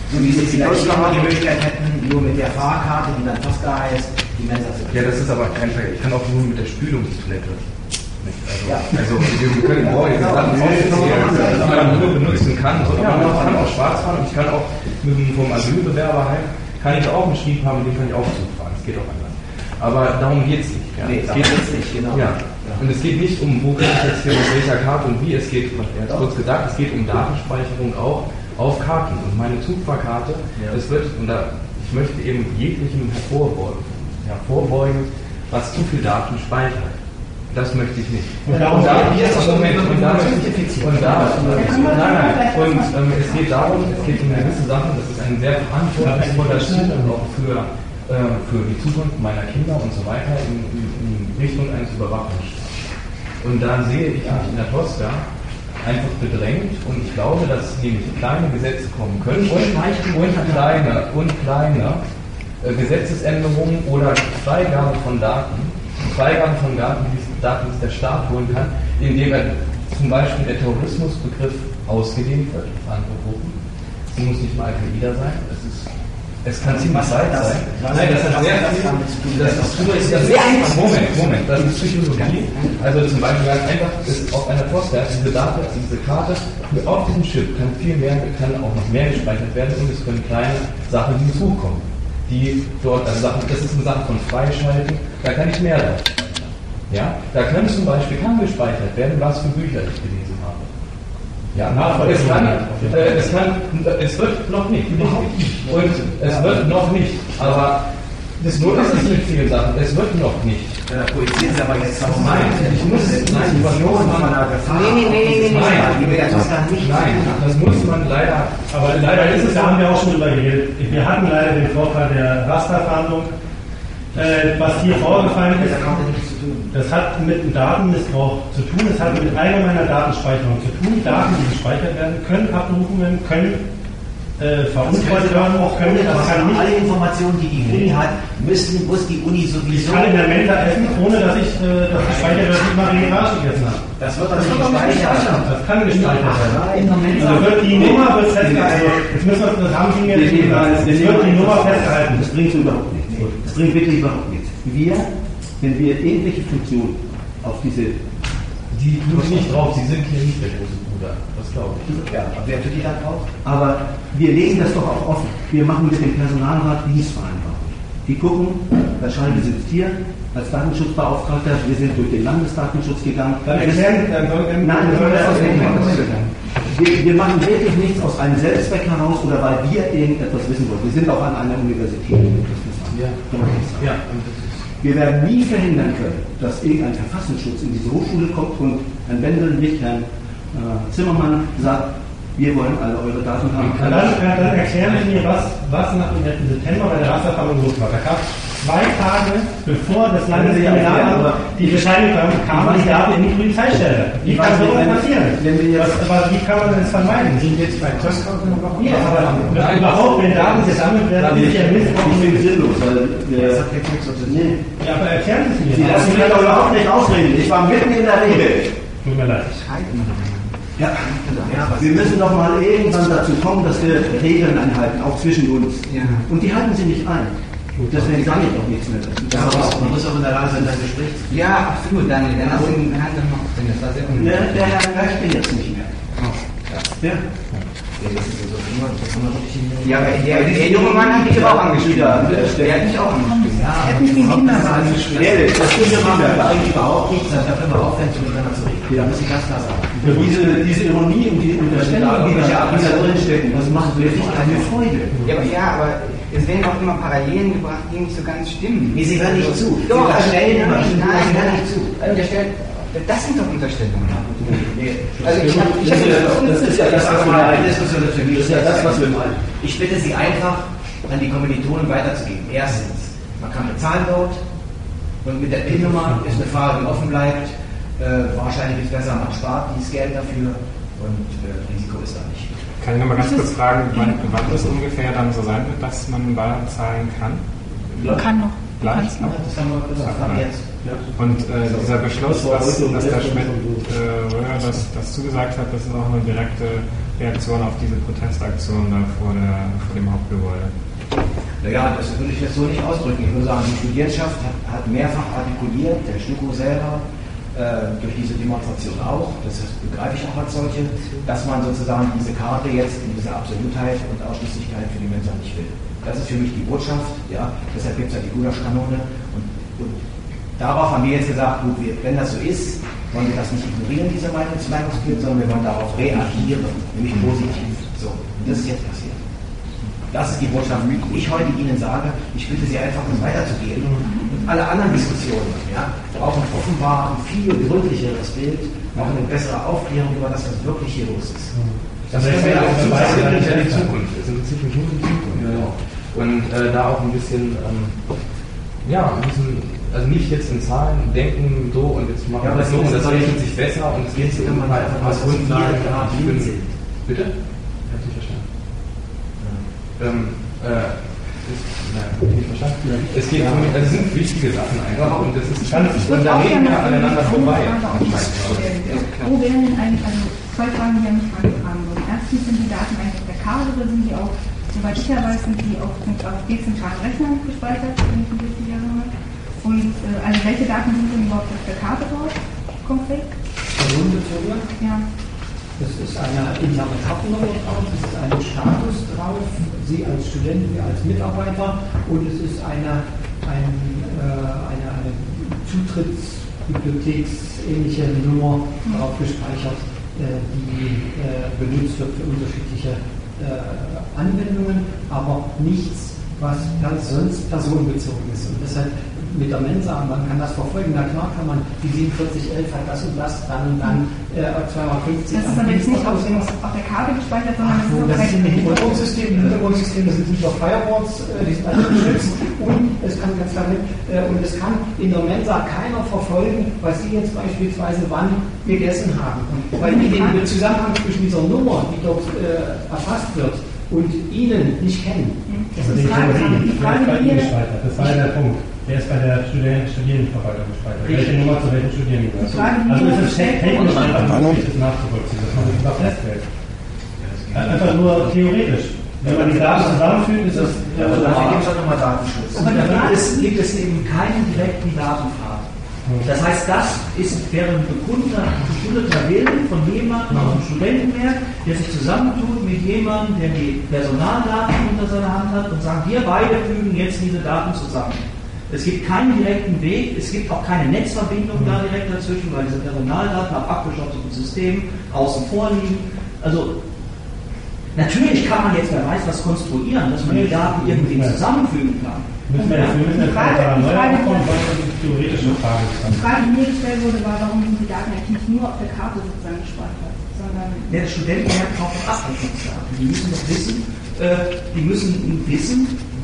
So wie sie vielleicht immer die Möglichkeit hätten, nur mit der Fahrkarte, die dann Tosca heißt, die Mensa zu Ja, das ist aber einfach, ich kann auch nur mit der Spülungstoilette. Nicht? Also, ja. also wir können auch diese Sachen ausprobieren, die man nur benutzen kann. So, ja, man kann auch schwarz fahren und ich kann auch mit dem, vom Asylbewerber heim, kann ich auch einen Stief haben, mit dem kann ich auch Zug fahren. Das geht auch anders. Aber darum geht es nicht. Ja. Nee, es geht geht jetzt nicht, genau. Ja. Und es geht nicht um, wo kann ich jetzt hier mit welcher Karte und wie, es geht, er hat kurz gesagt, es geht um Datenspeicherung auch auf Karten. Und meine Zugfahrkarte, ja. das wird, und da, ich möchte eben jeglichem hervorbeugen, hervorbeugen, was zu viel Daten speichert. Das möchte ich nicht. Und darum da, hier ist das Moment, und da möchte ich, und da, nein, nein, und ähm, es geht darum, es geht um gewisse Sachen, das ist ein sehr verantwortungsvoller Schritt auch für, äh, für die Zukunft meiner Kinder und so weiter in, in, in Richtung eines Überwachungsstaats. Und da sehe ich mich in der Tosca einfach bedrängt und ich glaube, dass nämlich kleine Gesetze kommen können und, und kleine, und kleine äh, Gesetzesänderungen oder Freigabe von Daten, Freigabe von Daten, die Daten der Staat holen kann, indem er zum Beispiel der Terrorismusbegriff ausgedehnt wird auf andere Gruppen. Es muss nicht mal Al-Qaida sein, es ist, es kann ziemlich weit sein. Nein, das hat sehr viel damit zu tun. Das ist sehr einfach. Moment, Moment, das ist Psychologie. Also zum Beispiel ganz einfach, ist auf einer Tosca, diese Daten, diese Karte, auf diesem Chip kann viel mehr, kann auch noch mehr gespeichert werden und es können kleine Sachen hinzukommen, die dort, also Sachen, das ist eine Sache von Freischalten, da kann ich mehr drauf speichern. Ja, da kann zum Beispiel kann gespeichert werden, was für Bücher ich gelesen habe. Ja, es kann, äh, es kann, es wird noch nicht, und es wird noch nicht, aber das nur ist es mit vielen Sachen, es wird noch nicht. Ja, projizieren Sie aber jetzt auf Nein, ich muss es, nein, Situation von einer Gefahr. Nee, nee, nee, nee, nein, die will ja das gar nicht. Nein, das muss man leider. Aber leider ist es, da haben wir auch schon drüber geredet. Wir hatten leider den Vorfall der Rasterfahndung. Äh, was hier vorgefallen ist, das hat mit dem Datenmissbrauch zu tun, es hat mit allgemeiner Datenspeicherung zu tun. Daten, die gespeichert werden, können abgerufen werden, können äh, veruntreut werden, können, das kann nicht. Alle Informationen, die die Uni hat, müssen, muss die Uni sowieso. Ich kann in der Mensa essen, ohne dass ich äh, das gespeichert wird, nicht mal vegetarisch gegessen habe. Das wird dann nicht gespeichert. Das kann gespeichert werden. Also wird die Nummer wird festgehalten. Jetzt müssen wir das haben Sie mir nicht gesagt. Es wird die Nummer festgehalten. Das bringt überhaupt nichts. Das bringt wirklich überhaupt nichts. Wir, wenn wir irgendwelche Funktionen auf diese. Die tun Sie nicht drauf, Sie sind hier nicht der große Bruder. Das glaube ich. Ja, aber wer tut die dann drauf? Aber wir legen das doch auch offen. Wir machen mit dem Personalrat Dienstvereinbarung. Die gucken, Herr Schalke sitzt hier als Datenschutzbeauftragter, wir sind durch den Landesdatenschutz gegangen. Dann erklären, dann soll, Nein, wir, wir, wir machen wirklich nichts aus einem Selbstzweck heraus oder weil wir irgendetwas wissen wollen. Wir sind auch an einer Universität. Ja. Ja. Wir werden nie verhindern können, dass irgendein Verfassungsschutz in diese Hochschule kommt und ein Wendel, nicht Herrn äh, Zimmermann, sagt, wir wollen alle eure Daten haben. Dann, dann erklären Sie mir, was, was nach dem September bei der Rasterfahndung los war. Da gab es zwei Tage, bevor das Landeskriminalamt die Bescheinigung kam, kamen die Daten in die Polizeistelle. Wie kann sowas passieren? Was, aber wie kann man das vermeiden? Sind jetzt bei Tosca noch? Ja, aber nein, überhaupt, wenn Daten gesammelt werden, ist ja Missbrauch. Ich finde sinnlos, weil das hat jetzt nichts zu tun. Ja, aber erklären Sie es mir. Sie lassen mich doch überhaupt nicht ausreden. Ich war mitten in der Rede. Tut mir leid. Ja, wir müssen doch mal irgendwann dazu kommen, dass wir Regeln einhalten, auch zwischen uns. Ja. Und die halten sie nicht ein. Deswegen sage ich auch nichts mehr dazu. Ja, aber auch, man muss auch in der Lage sein, ein Gespräch zu. Ja, absolut, Daniel. Dann hast du den Hand noch drin. Das war sehr der, der Herr möchte jetzt nicht mehr. Oh, ja. Ja. Ja, aber der, der junge Mann hat mich aber auch angeschrieben. Der hat mich auch angeschrieben. Ja, er hat mich den Kinder angeschrieben. Das stimmt ja eigentlich überhaupt nicht. Da können wir aufhören, miteinander zu reden. Ja, muss ich ganz klar sagen. Diese, diese Ironie und die Unterstellung, die da drinstecken, das macht wirklich eine Freude. Ja, aber, ja, aber es werden auch immer Parallelen gebracht, die nicht so ganz stimmen. Nee, Sie hören nicht zu. Doch, Sie stellen immer nicht. Nein, Sie hören nicht zu. Unterstellen. Das sind doch Unterstellungen. Also ich hab, ich hab, das ist ja das, was wir meinen. Das ist ja das, was wir meinen. Ich bitte Sie einfach, an die Kommilitonen weiterzugeben. Erstens, man kann bezahlen dort und mit der PIN-Nummer ist eine Frage, die offen bleibt. Äh, wahrscheinlich ist es besser, man spart dieses Geld dafür und äh, Risiko ist da nicht. Kann ich nochmal ganz kurz fragen, wann, wann das ungefähr dann so sein wird, dass man Bar zahlen kann? Man kann noch. Gleich? Ja, das haben wir gesagt, ab jetzt. Ja. Und äh, dieser Beschluss, dass, dass der Schmidt-Röhr äh, das, das zugesagt hat, das ist auch eine direkte Reaktion auf diese Protestaktion da vor, der, vor dem Hauptgebäude. Naja, das würde ich jetzt so nicht ausdrücken. Ich würde sagen, die Studierenschaft hat, hat mehrfach artikuliert, der Stuko selber, äh, durch diese Demonstration auch, das begreife ich auch als solche, dass man sozusagen diese Karte jetzt in dieser Absolutheit und Ausschließlichkeit für die Mensa nicht will. Das ist für mich die Botschaft, ja, deshalb gibt es ja die Gulaschkanone und, und darauf haben wir jetzt gesagt, gut, wir, wenn das so ist, wollen wir das nicht ignorieren, diese Meinungs- Meinungsbild, sondern wir wollen darauf reagieren, nämlich positiv. So, und das ist jetzt passiert. Das ist die Botschaft, die ich heute Ihnen sage. Ich bitte Sie einfach, das weiterzugeben. Und alle anderen Diskussionen ja, brauchen offenbar ein viel gründlicheres Bild, auch eine bessere Aufklärung über das, was wirklich hier los ist. Das ist ja auch die Zukunft. Es interessiert mich nur die Zukunft. Ja. Und äh, da auch ein bisschen, ähm, ja, ein bisschen, also nicht jetzt in Zahlen denken, so und jetzt machen wir ja, das so und das rechnet sich besser und es geht so um halt einfach was Grundlagen. Ich bin, bitte? Ich hab's nicht verstanden. Ähm, äh, ist, nein, hab ich nicht verstanden. Ja. Es geht um, das sind wichtige Sachen einfach und das ist, und da reden wir aneinander vorbei. Wo wären denn eigentlich, also zwei Fragen, die ja nicht angefangen wurden. Erstens, sind die Daten eigentlich auf der Karte oder sind die auch, soweit ich ja weiß, sind die auch mit auf dezentralen Rechnern gespeichert, wenn ich mich richtig erinnere. Und äh, also welche Daten sind denn überhaupt auf der Karte drauf, konkret? Personenbezogene? Ja. Das ist eine interne Kartennummer drauf, es ist ein Status drauf, Sie als Student, wir als Mitarbeiter und es ist eine, ein, äh, eine, eine Zutrittsbibliotheksähnliche Nummer mhm. drauf gespeichert, äh, die äh, benutzt wird für unterschiedliche äh, Anwendungen, aber nichts, was ganz sonst personenbezogen ist. Und deshalb mit der Mensa, man kann das verfolgen, na klar kann man, die siebenundvierzig elf hat das und das, dann und dann äh, zweihundertfünfzig. Das ist aber jetzt nicht auf, auf der Karte gespeichert, sondern Ach, das, das sind Hintergrundsysteme, Hintergrundsysteme sind über Firewalls, äh, die sind alle geschützt und es kann ganz klar mit, äh, und es kann in der Mensa keiner verfolgen, was Sie jetzt beispielsweise wann gegessen haben. Und weil die den Zusammenhang zwischen dieser Nummer, die dort äh, erfasst wird, und Ihnen nicht kennen. Das ist die Frage, die gespeichert. Das war ja der Punkt. Der ist bei der Studierendenverwaltung gespeichert. Welche Nummer zu welchen Studierenden gehört? Also es ist technisch einfach möglich, das nachzuvollziehen, dass man das einfach festhält. Einfach nur theoretisch. Wenn man die Daten zusammenfügt, ist das... Ja, aber dafür gibt es auch nochmal Datenschutz. Aber da gibt es, gibt es eben keinen direkten Datenpfad. Das heißt, das ist, wäre ein bekundeter, bekundeter Willen von jemandem aus dem Studentenwerk, der sich zusammentut mit jemandem, der die Personaldaten unter seiner Hand hat und sagt, wir beide fügen jetzt diese Daten zusammen. Es gibt keinen direkten Weg, es gibt auch keine Netzverbindung da direkt dazwischen, weil diese Personaldaten auf abgeschotteten Systemen außen vor liegen. Also natürlich kann man jetzt, wer weiß, was konstruieren, dass man die Daten irgendwie zusammenfügen kann. Müssen wir jetzt eine Frage aufkommen, weil die theoretische Frage ist. Die Frage, die mir gestellt wurde, war, warum sind die Daten eigentlich nicht nur auf der Karte sozusagen gespeichert, sondern... Der Studentenwerk braucht Abrechnungsdaten. Die müssen doch wissen, äh, die müssen wissen,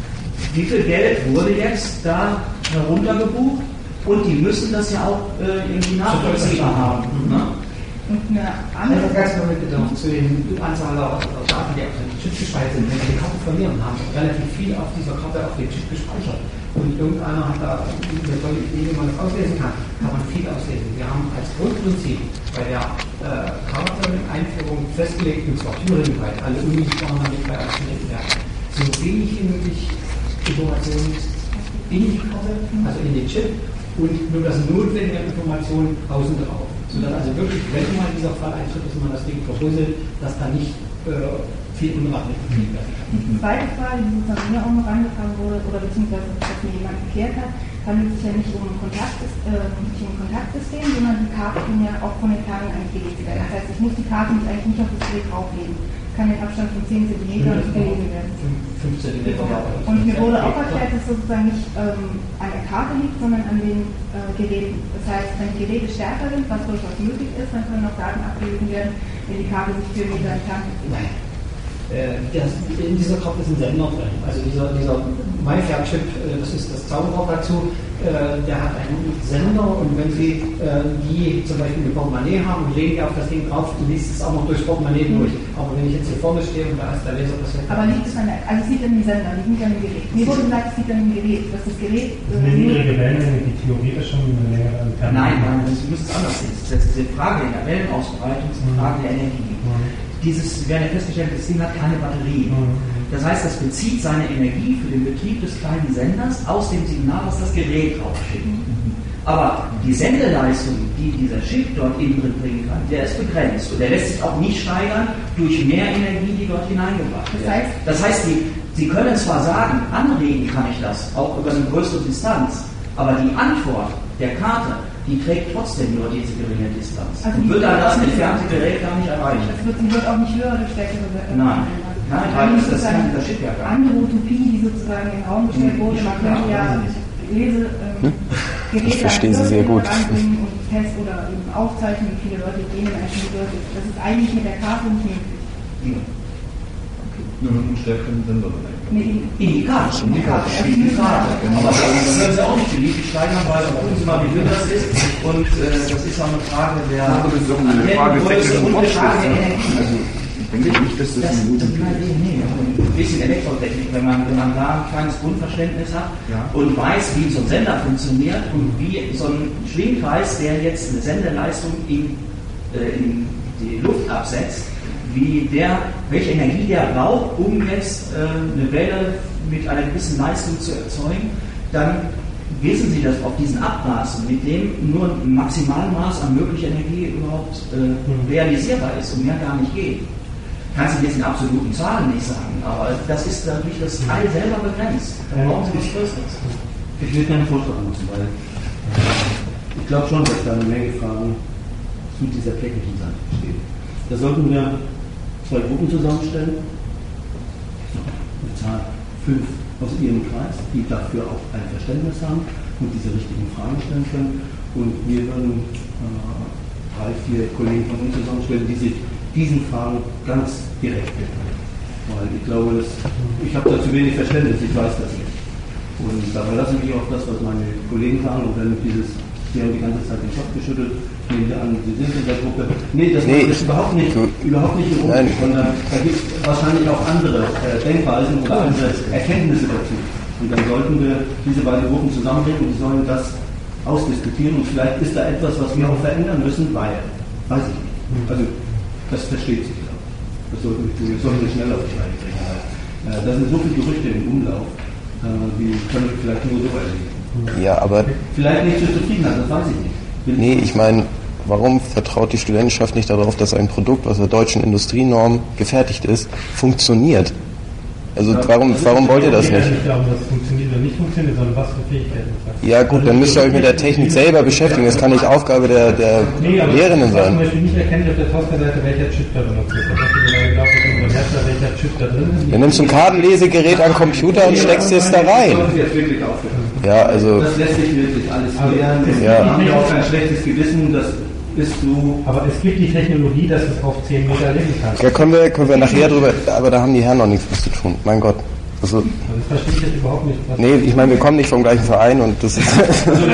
wie viel Geld wurde jetzt da heruntergebucht und die müssen das ja auch äh, irgendwie nachvollziehbar haben. Mhm. Ne? Und eine andere... Also ganz kurz bitte noch zu den Anzahl der Daten, die auf dem Chip gespeichert sind. Wenn wir die Karte verlieren, haben wir relativ viel auf dieser Karte auf dem Chip gespeichert. Und irgendeiner hat da eine tolle Idee, wie man das auslesen kann. Kann man viel auslesen. Wir haben als Grundprinzip bei der äh, Karte-Einführung festgelegt, und zwar thüringenweit, alle Unis waren damit bei Studenten werden, so wenig wie möglich Informationen in die Karte, also in den Chip, und nur das notwendige Informationen außen drauf. Sodass also wirklich, wenn mal dieser Fall eintritt, dass man das Ding verbröselt, dass da nicht äh, viel Unrat mitgekriegt werden kann. Die zweite Frage, die von mir auch noch reingefangen wurde, oder beziehungsweise was mir jemand geklärt hat, handelt es ja nicht um ein Kontakt, äh, nicht um ein Kontaktsystem, sondern die Karte kann ja auch von den Planungen eingelegt werden. Das heißt, ich muss die Karte nicht eigentlich nicht auf das Gerät drauflegen. Kann den Abstand von zehn Zentimeter nicht gelesen werden. fünf Zentimeter. Und mir wurde auch erklärt, dass sozusagen nicht ähm, an der Karte liegt, sondern an den äh, Geräten. Das heißt, wenn die Geräte stärker sind, was durchaus möglich ist, dann können auch Daten abgelesen werden, wenn die Karte sich vier Meter entfernt ist. Nein. Das, in dieser Karte ist ein Sender drin. Also dieser, dieser MyFair-Chip, das ist das Zauberwort dazu, äh, der hat einen Sender und wenn Sie äh, die zum Beispiel ein Portemonnaie haben und legen die auf das Ding drauf, liest es auch noch durchs Portemonnaie mhm. durch. Aber wenn ich jetzt hier vorne stehe und da ist der Laser, das Aber liegt es an der, also es liegt an dem Sender, liegt nicht an dem Gerät. Mir wurde gesagt, es liegt an dem Gerät, dass das Gerät... Das ist eine niedrige Wellenlänge, die theoretisch schon eine längere Entfernung. Nein, nein, das müssen es anders sehen. Das ist diese Frage in der Wellenausbreitung, ist eine Frage der Energie. Mhm. Dieses, wir haben ja festgestellt, das Ding hat keine Batterie. Mhm. Das heißt, das bezieht seine Energie für den Betrieb des kleinen Senders aus dem Signal, was das Gerät rausschickt. Mhm. Aber die Sendeleistung, die dieser Chip dort innen drin bringen kann, der ist begrenzt. Und der lässt sich auch nicht steigern durch mehr Energie, die dort hineingebracht wird. Das heißt, das heißt die, Sie können zwar sagen, anregen kann ich das, auch über eine größere Distanz, aber die Antwort der Karte, die trägt trotzdem nur diese geringe Distanz. Also und wird dann das entfernte Gerät gar nicht erreichen. Das wird, wird auch nicht höher durch stärkere Nein, nein, nein, das, das kann dieser Chip ja gar nicht. Andere Utopie, die sozusagen in den Raum gestellt wurde, man könnte ja Lese, ähm, Geräte ich verstehe Sie sehr gut. anbringen und Test oder eben aufzeichnen, wie viele Leute gehen in ein Spiel. Das ist eigentlich mit der Karte nicht möglich. Ja. Nur mit einem stärkeren Sender dann eigentlich. In die Karte, in die Karte, in die Karte. Aber das können Sie auch nicht beliebig steigern, weil gucken Sie mal, wie viel das ist. Und äh, das ist auch eine Frage der Größe und eine Frage der Energie. Ich denke nicht, dass das, das eine gute Idee ist. Nee, ein bisschen Elektrotechnik, wenn man, wenn man da ein kleines Grundverständnis hat ja. und weiß, wie so ein Sender funktioniert und wie so ein Schwingkreis, der jetzt eine Sendeleistung in, äh, in die Luft absetzt, wie der, welche Energie der braucht, um jetzt äh, eine Welle mit einer gewissen Leistung zu erzeugen, dann wissen Sie, dass auf diesen Abmaßen, mit dem nur ein Maximalmaß an möglicher Energie überhaupt äh, realisierbar ist und mehr gar nicht geht. Kann ich jetzt in absoluten Zahlen nicht sagen, aber das ist natürlich das Teil selber begrenzt. Da brauchen Sie nichts Größeres. Ich will keine Vorschlag machen, weil ich glaube schon, dass da eine Menge Fragen zu dieser technischen Seite besteht. Da sollten wir zwei Gruppen zusammenstellen, eine Zahl fünf aus Ihrem Kreis, die dafür auch ein Verständnis haben und diese richtigen Fragen stellen können. Und wir würden äh, drei, vier Kollegen von uns zusammenstellen, die sich diesen Fragen ganz direkt widmen. Weil ich glaube, dass, ich habe da zu wenig Verständnis, ich weiß das nicht. Und da verlasse ich mich auf das, was meine Kollegen sagen, und wenn dieses, die haben die ganze Zeit den Kopf geschüttelt, nehmen wir an, sie sind in der Gruppe. Nee, das nee, ist überhaupt nicht, überhaupt nicht im Umfeld, sondern da gibt es wahrscheinlich auch andere äh, Denkweisen oder andere Erkenntnisse dazu. Und dann sollten wir diese beiden Gruppen zusammenbringen und die sollen das ausdiskutieren, und vielleicht ist da etwas, was wir auch verändern müssen, weil, weiß ich nicht. Also, das versteht sich, glaube ich. Das sollten wir, sollten wir schneller auf die Reihe kriegen. Äh, da sind so viele Gerüchte im Umlauf, äh, die können wir vielleicht nur so erleben. Ja, aber... Vielleicht nicht zur Zufriedenheit, das weiß ich nicht. Bin nee, ich meine, warum vertraut die Studentenschaft nicht darauf, dass ein Produkt, was der deutschen Industrienorm gefertigt ist, funktioniert? Also ja, warum, warum wollt ihr das nicht? Nicht darum, dass es funktioniert oder nicht funktioniert, sondern was für Fähigkeiten es hat. Ja gut, dann müsst ihr euch mit der Technik selber beschäftigen. Das kann nicht Aufgabe der, der nee, aber Lehrerinnen sein. Ich kann zum Beispiel nicht erkennen auf der Tosca-Seite, welcher Chip da benutzt wird. Das hast du sogar geglaubt, dass unser Hersteller, welcher Chip da drin ist. Dann nimmst du ein Kartenlesegerät an den Computer und steckst es da rein. Ja, also... Das lässt sich wirklich alles klären. Ja. Wir haben ja auch kein schlechtes Gewissen, das ist so... Aber es gibt die Technologie, dass es auf zehn Meter legen kann. Ja, können wir, können wir nachher drüber... Aber da haben die Herren noch nichts mit zu tun. Mein Gott. Also, also das verstehe ich jetzt überhaupt nicht. Nee, ich meine, wir kommen nicht vom gleichen Verein und das ist... Also, und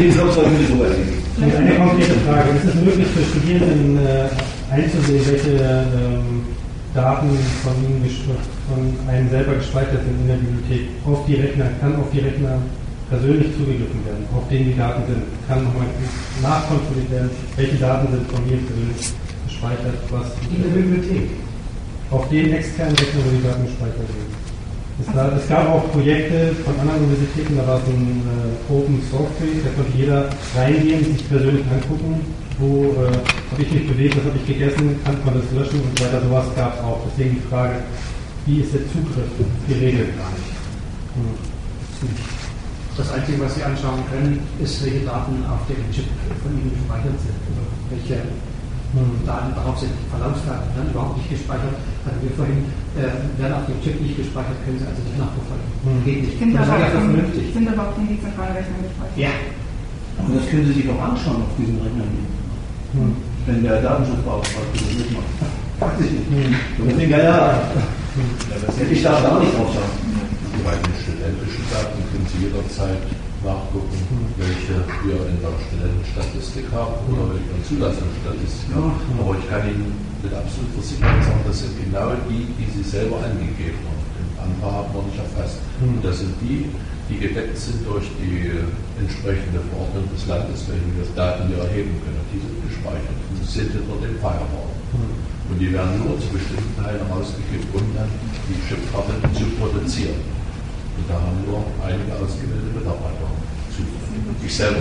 eine konkrete Frage. Ist es möglich für Studierenden äh, einzusehen, welche ähm, Daten von ihnen von einem selber gespeichert sind in der Bibliothek? Auf die Rechner, kann auf die Rechner persönlich zugegriffen werden, auf denen die Daten sind. Kann nochmal nachkontrolliert werden, welche Daten sind von mir persönlich gespeichert, was... In der Bibliothek? Auf den externen Rechner, wo die Daten gespeichert sind. Es, war, es gab auch Projekte von anderen Universitäten, da war so ein äh, Open Software, da konnte jeder reingehen, sich persönlich angucken, wo äh, habe ich mich bewegt, was habe ich gegessen, kann man das löschen und so weiter, sowas gab es auch. Deswegen die Frage, wie ist der Zugriff geregelt gar nicht? Hm. Das Einzige, was Sie anschauen können, ist, welche Daten auf dem Chip von Ihnen gespeichert sind. Also welche hm. Daten darauf sind. Verlaufsdaten werden überhaupt nicht gespeichert. Hatten wir vorhin, äh, werden auf dem Chip nicht gespeichert, können Sie also nicht nachverfolgen. Hm. Geht nicht. Sind das aber, ja vernünftig. Sind aber auch in die zentralen Rechner gespeichert. Ja. Und das können Sie sich auch anschauen auf diesen Rechnern. Hm. Wenn der Datenschutzbeauftragte das nicht macht. Weiß ich nicht. Hm. Ja, ja. Hm. Ich darf da auch nicht drauf schauen. Bei den studentischen Daten können Sie jederzeit nachgucken, welche wir in der Studentenstatistik haben oder welche in der Zulassungsstatistik haben. Aber ich kann Ihnen mit absoluter Sicherheit sagen, das sind genau die, die Sie selber angegeben haben. Den andere haben wir nicht erfasst. Und das sind die, die gedeckt sind durch die entsprechende Verordnung des Landes, welche wir Daten hier erheben können. Die sind gespeichert und sind hinter dem Firewall. Und die werden nur zu bestimmten Teilen herausgegeben, um dann die Chipkarte zu produzieren. Und da haben nur einige ausgebildete Mitarbeiter zu. Ich selber.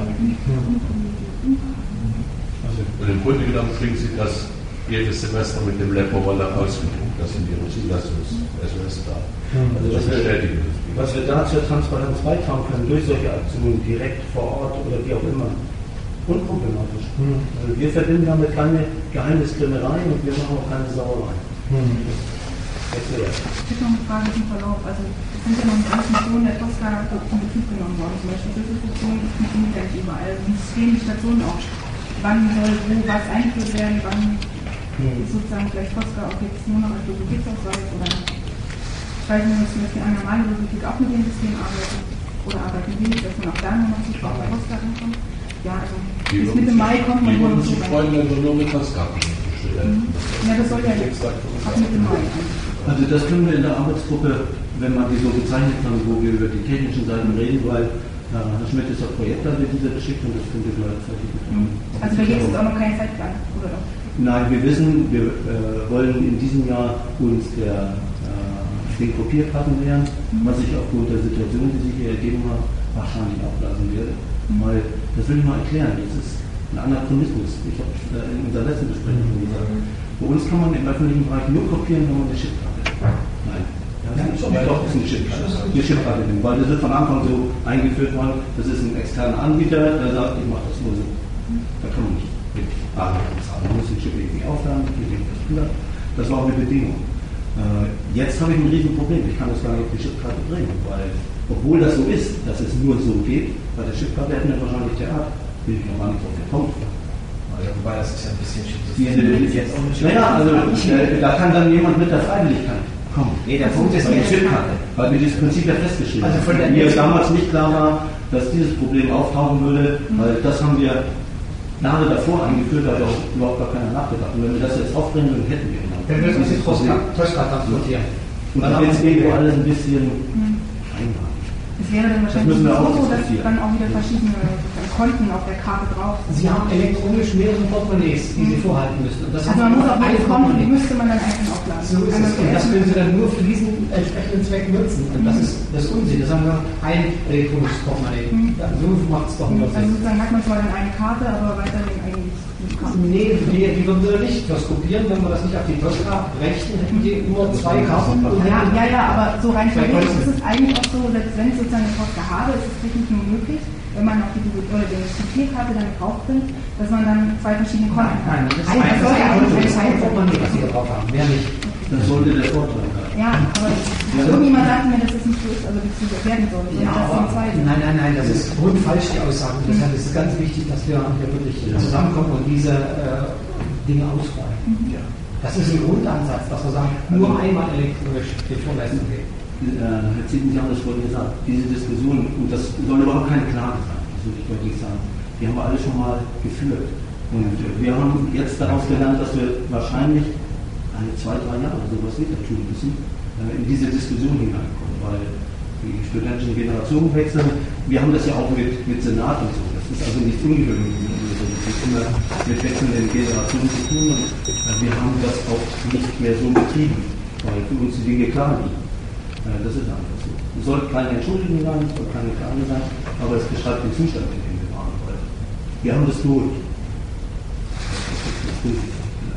Und im Grunde genommen kriegen Sie das jedes Semester mit dem Lepo-Roller ausgedruckt. Das sind Ihre Zulassungs-S O S-Daten. Also das bestätigen. Was wir da zur Transparenz beitragen können, durch solche Aktionen direkt vor Ort oder wie auch immer, unproblematisch. Hm. Also wir verbinden damit keine Geheimniskrämerei und wir machen auch keine Sauerei. Hm. Ich habe noch eine Frage zum Verlauf. Also es sind ja noch nicht alle Funktionen der Tosca in Betrieb genommen worden. Zum Beispiel Schlüsselfunktionen funktioniert ja nicht überall. Wie stehen die Stationen auch? Wann soll wo was eingeführt werden? Wann hm. ist sozusagen vielleicht Tosca auch jetzt nur noch als Bibliotheksausweis? Oder ich weiß nicht, ob zum Beispiel eine normale Bibliothek auch mit dem System arbeitet oder arbeiten will, dass man auch da nur noch zu Tosca rankommt. Ja, also bis Mitte Mai kommt man nur noch zu freuen, wenn wir nur mit Tosca mhm. Ja, das soll ja ab Mitte Mai sein. Also das können wir in der Arbeitsgruppe, wenn man die so bezeichnet kann, wo wir über die technischen Seiten reden, weil äh, Herr Schmidt ist der Projektleiter dieser Geschichte und das können wir gleichzeitig bekommen. Also da gibt es auch noch keinen Zeitplan, oder doch? Nein, wir wissen, wir äh, wollen in diesem Jahr uns der äh, den Kopierkarten nähern, mhm. was ich aufgrund der Situation, die sich hier ergeben hat, wahrscheinlich ablassen werde. Mhm. Weil, das will ich mal erklären, das ist ein Anachronismus. Ich habe äh, in unserer letzten Besprechung schon gesagt. Bei uns kann man im öffentlichen Bereich nur kopieren, wenn man eine Chipkarte hat. Nein. Ja, das ist doch eine Chipkarte. Eine Chipkarte nehmen, weil das ist von Anfang so eingeführt worden. Das ist ein externer Anbieter, der sagt, ich mache das nur so. Da kann man nicht mit Bargeld zahlen. Man muss den Chip irgendwie aufladen, das war auch eine Bedingung. Äh, jetzt habe ich ein Riesenproblem. Ich kann das gar nicht auf die Chipkarte bringen, weil, obwohl das so ist, dass es nur so geht, bei der Chipkarte hätten wir wahrscheinlich Theater. Will ich noch gar nicht auf den Punkt. Ja, wobei das ist ja ein bisschen schwierig. Jetzt auch nicht. Naja, also äh, da kann dann jemand mit der Freiwilligkeit kommen. Nee, der Punkt ist die Chipkarte, weil wir dieses Prinzip ja festgeschrieben haben. Also von der mir damals nicht klar war, dass dieses Problem auftauchen würde, mhm. weil das haben wir Jahre davor eingeführt, da hat auch überhaupt gar keiner nachgedacht. Und wenn wir das jetzt aufbringen würden, hätten wir genau. Dann würden wir uns die Tosca transportieren. Und dann wird es irgendwo alles ein bisschen mhm. einmalig. Es wäre dann wahrscheinlich so, dass dann auch wieder verschiedene Konten auf der Karte drauf sind. Sie haben elektronisch mehrere Portemonnaies, die Sie vorhalten müssen. Und das also man muss auch eine Konten, die müsste man dann einzeln aufladen. So ist es. Und das können Sie dann nur für diesen entsprechenden Zweck nutzen. Und das ist das Unsinn. Das haben wir ein elektronisches Portemonnaie. Mhm. Ja, so macht es doch nur Sinn. Also sozusagen hat man zwar dann eine Karte, aber weiterhin eigentlich nicht Karten. Nee, wir, wir würden wir nicht das kopieren, wenn wir das nicht auf die Tosca rechnen, hätten wir immer zwei Karten. Ja, ja, ja, aber so rein theoretisch ist es eigentlich auch so, selbst wenn ich sozusagen eine Tosca habe, ist es technisch nur möglich, wenn man auf die oder die Kopierkarte dann drauf bringt, dass man dann zwei verschiedene Konten hat. Nein, nein, das ist ein, das ist ein Portemonnaie, was Sie da drauf haben. Mehr nicht. Das sollte der Vorteil sein. Ja, aber ja. irgendjemand sagt mir, dass das nicht so ist, also dass es werden soll. Ja, aber, nein, nein, nein, das ist grundfalsch, die Aussage. Deshalb ist es ganz wichtig, dass wir hier wirklich ja. zusammenkommen und diese äh, Dinge ausräumen. Mhm. Ja. Das ist ein Grundansatz, dass wir sagen, nur einmal elektronisch den Vorleistung geben. Herr Zieten, Sie haben das vorhin gesagt, diese Diskussion, und das soll überhaupt keine Klage sein, das will ich deutlich sagen, die haben wir alle schon mal geführt. Und wir haben jetzt daraus gelernt, dass wir wahrscheinlich eine, zwei, drei Jahre sowas wieder tun müssen, in diese Diskussion hineinkommen, weil die studentischen Generationen wechseln. Wir haben das ja auch mit, mit Senat und so, das ist also nicht ungewöhnlich, das ist immer mit wechselnden Generationen zu tun und wir haben das auch nicht mehr so betrieben, weil für uns die Dinge klar liegen. Das ist einfach so. Es soll keine Entschuldigung sein, es soll keine Klage sein, aber es beschreibt den Zustand, in dem wir waren. Weil wir haben das durch. Das ist das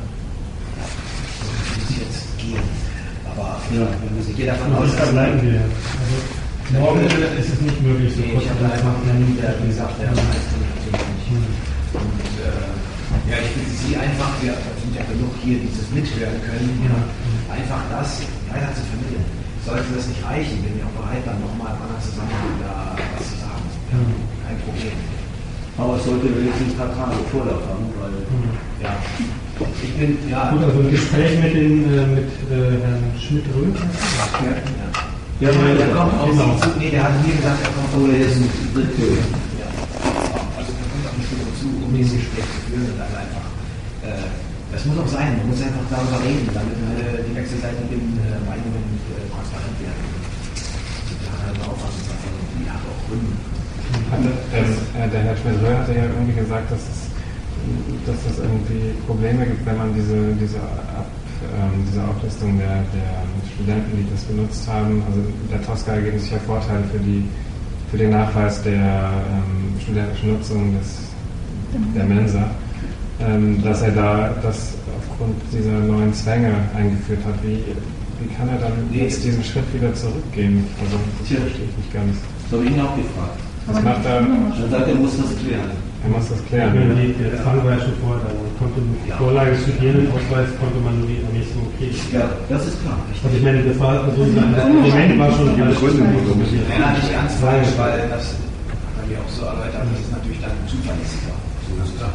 jetzt gehen. Aber ja, ich gehe davon aus, dass bleiben wir. Also, morgen ist es nicht möglich. So nee, ich habe da einfach nie wieder gesagt, der meiste natürlich nicht. Und äh, ja, ich bitte Sie einfach, wir sind ja genug hier, die das mithören können, ja. einfach das weiter zu vermitteln. Sollte das nicht reichen, bin ich auch bereit, dann nochmal im anderen Zusammenhang da was zu sagen. Ja. Kein Problem. Aber es sollte wenigstens ein paar Tage Vorlauf haben, weil mhm. ja. Ich bin, ja. Gut, also ein Gespräch mit, den, äh, mit äh, Herrn Schmidt-Röhm. Ja. Ja. Ja, der, der kommt aus dem Zug, nee, der hat mir gesagt, er kommt oder jetzt ein Drittführer. Ja. Also der kommt auf eine Stunde zu, um dieses Gespräch zu führen und dann einfach, äh, das muss auch sein, man muss einfach darüber reden, damit äh, die wechselseitigen äh, Meinungen äh, transparent werden. Da hat er Auffassung davon, die hat auch Gründe. Hatte, ähm, äh, der Herr Schmidt-Röhr hatte ja irgendwie gesagt, dass es, dass es irgendwie Probleme gibt, wenn man diese, diese, Ab, ähm, diese Auflistung der, der Studenten, die das benutzt haben. Also der Tosca ergeben sich ja Vorteile für, die, für den Nachweis der ähm, studentischen Nutzung des, der Mensa, ähm, dass er da das aufgrund dieser neuen Zwänge eingeführt hat. Wie, wie kann er dann jetzt diesen Schritt wieder zurückgehen? Also das verstehe ich nicht ganz. Das habe ich ihn auch gefragt. Das macht er, er sagt, er muss das klären. Er muss das klären. Ja, die, der Fall war ja schon vorher da. Man konnte mit ja. Vorlage des Hygieneausweis konnte man nur die Ermäßigung kriegen. Ja, das ist klar. Also ich meine, das war so ein Element war schon die Gründe. Ja, nicht ganz falsch, weil das haben wir auch so erläutert, das ist natürlich dann zuverlässiger. So ist klar.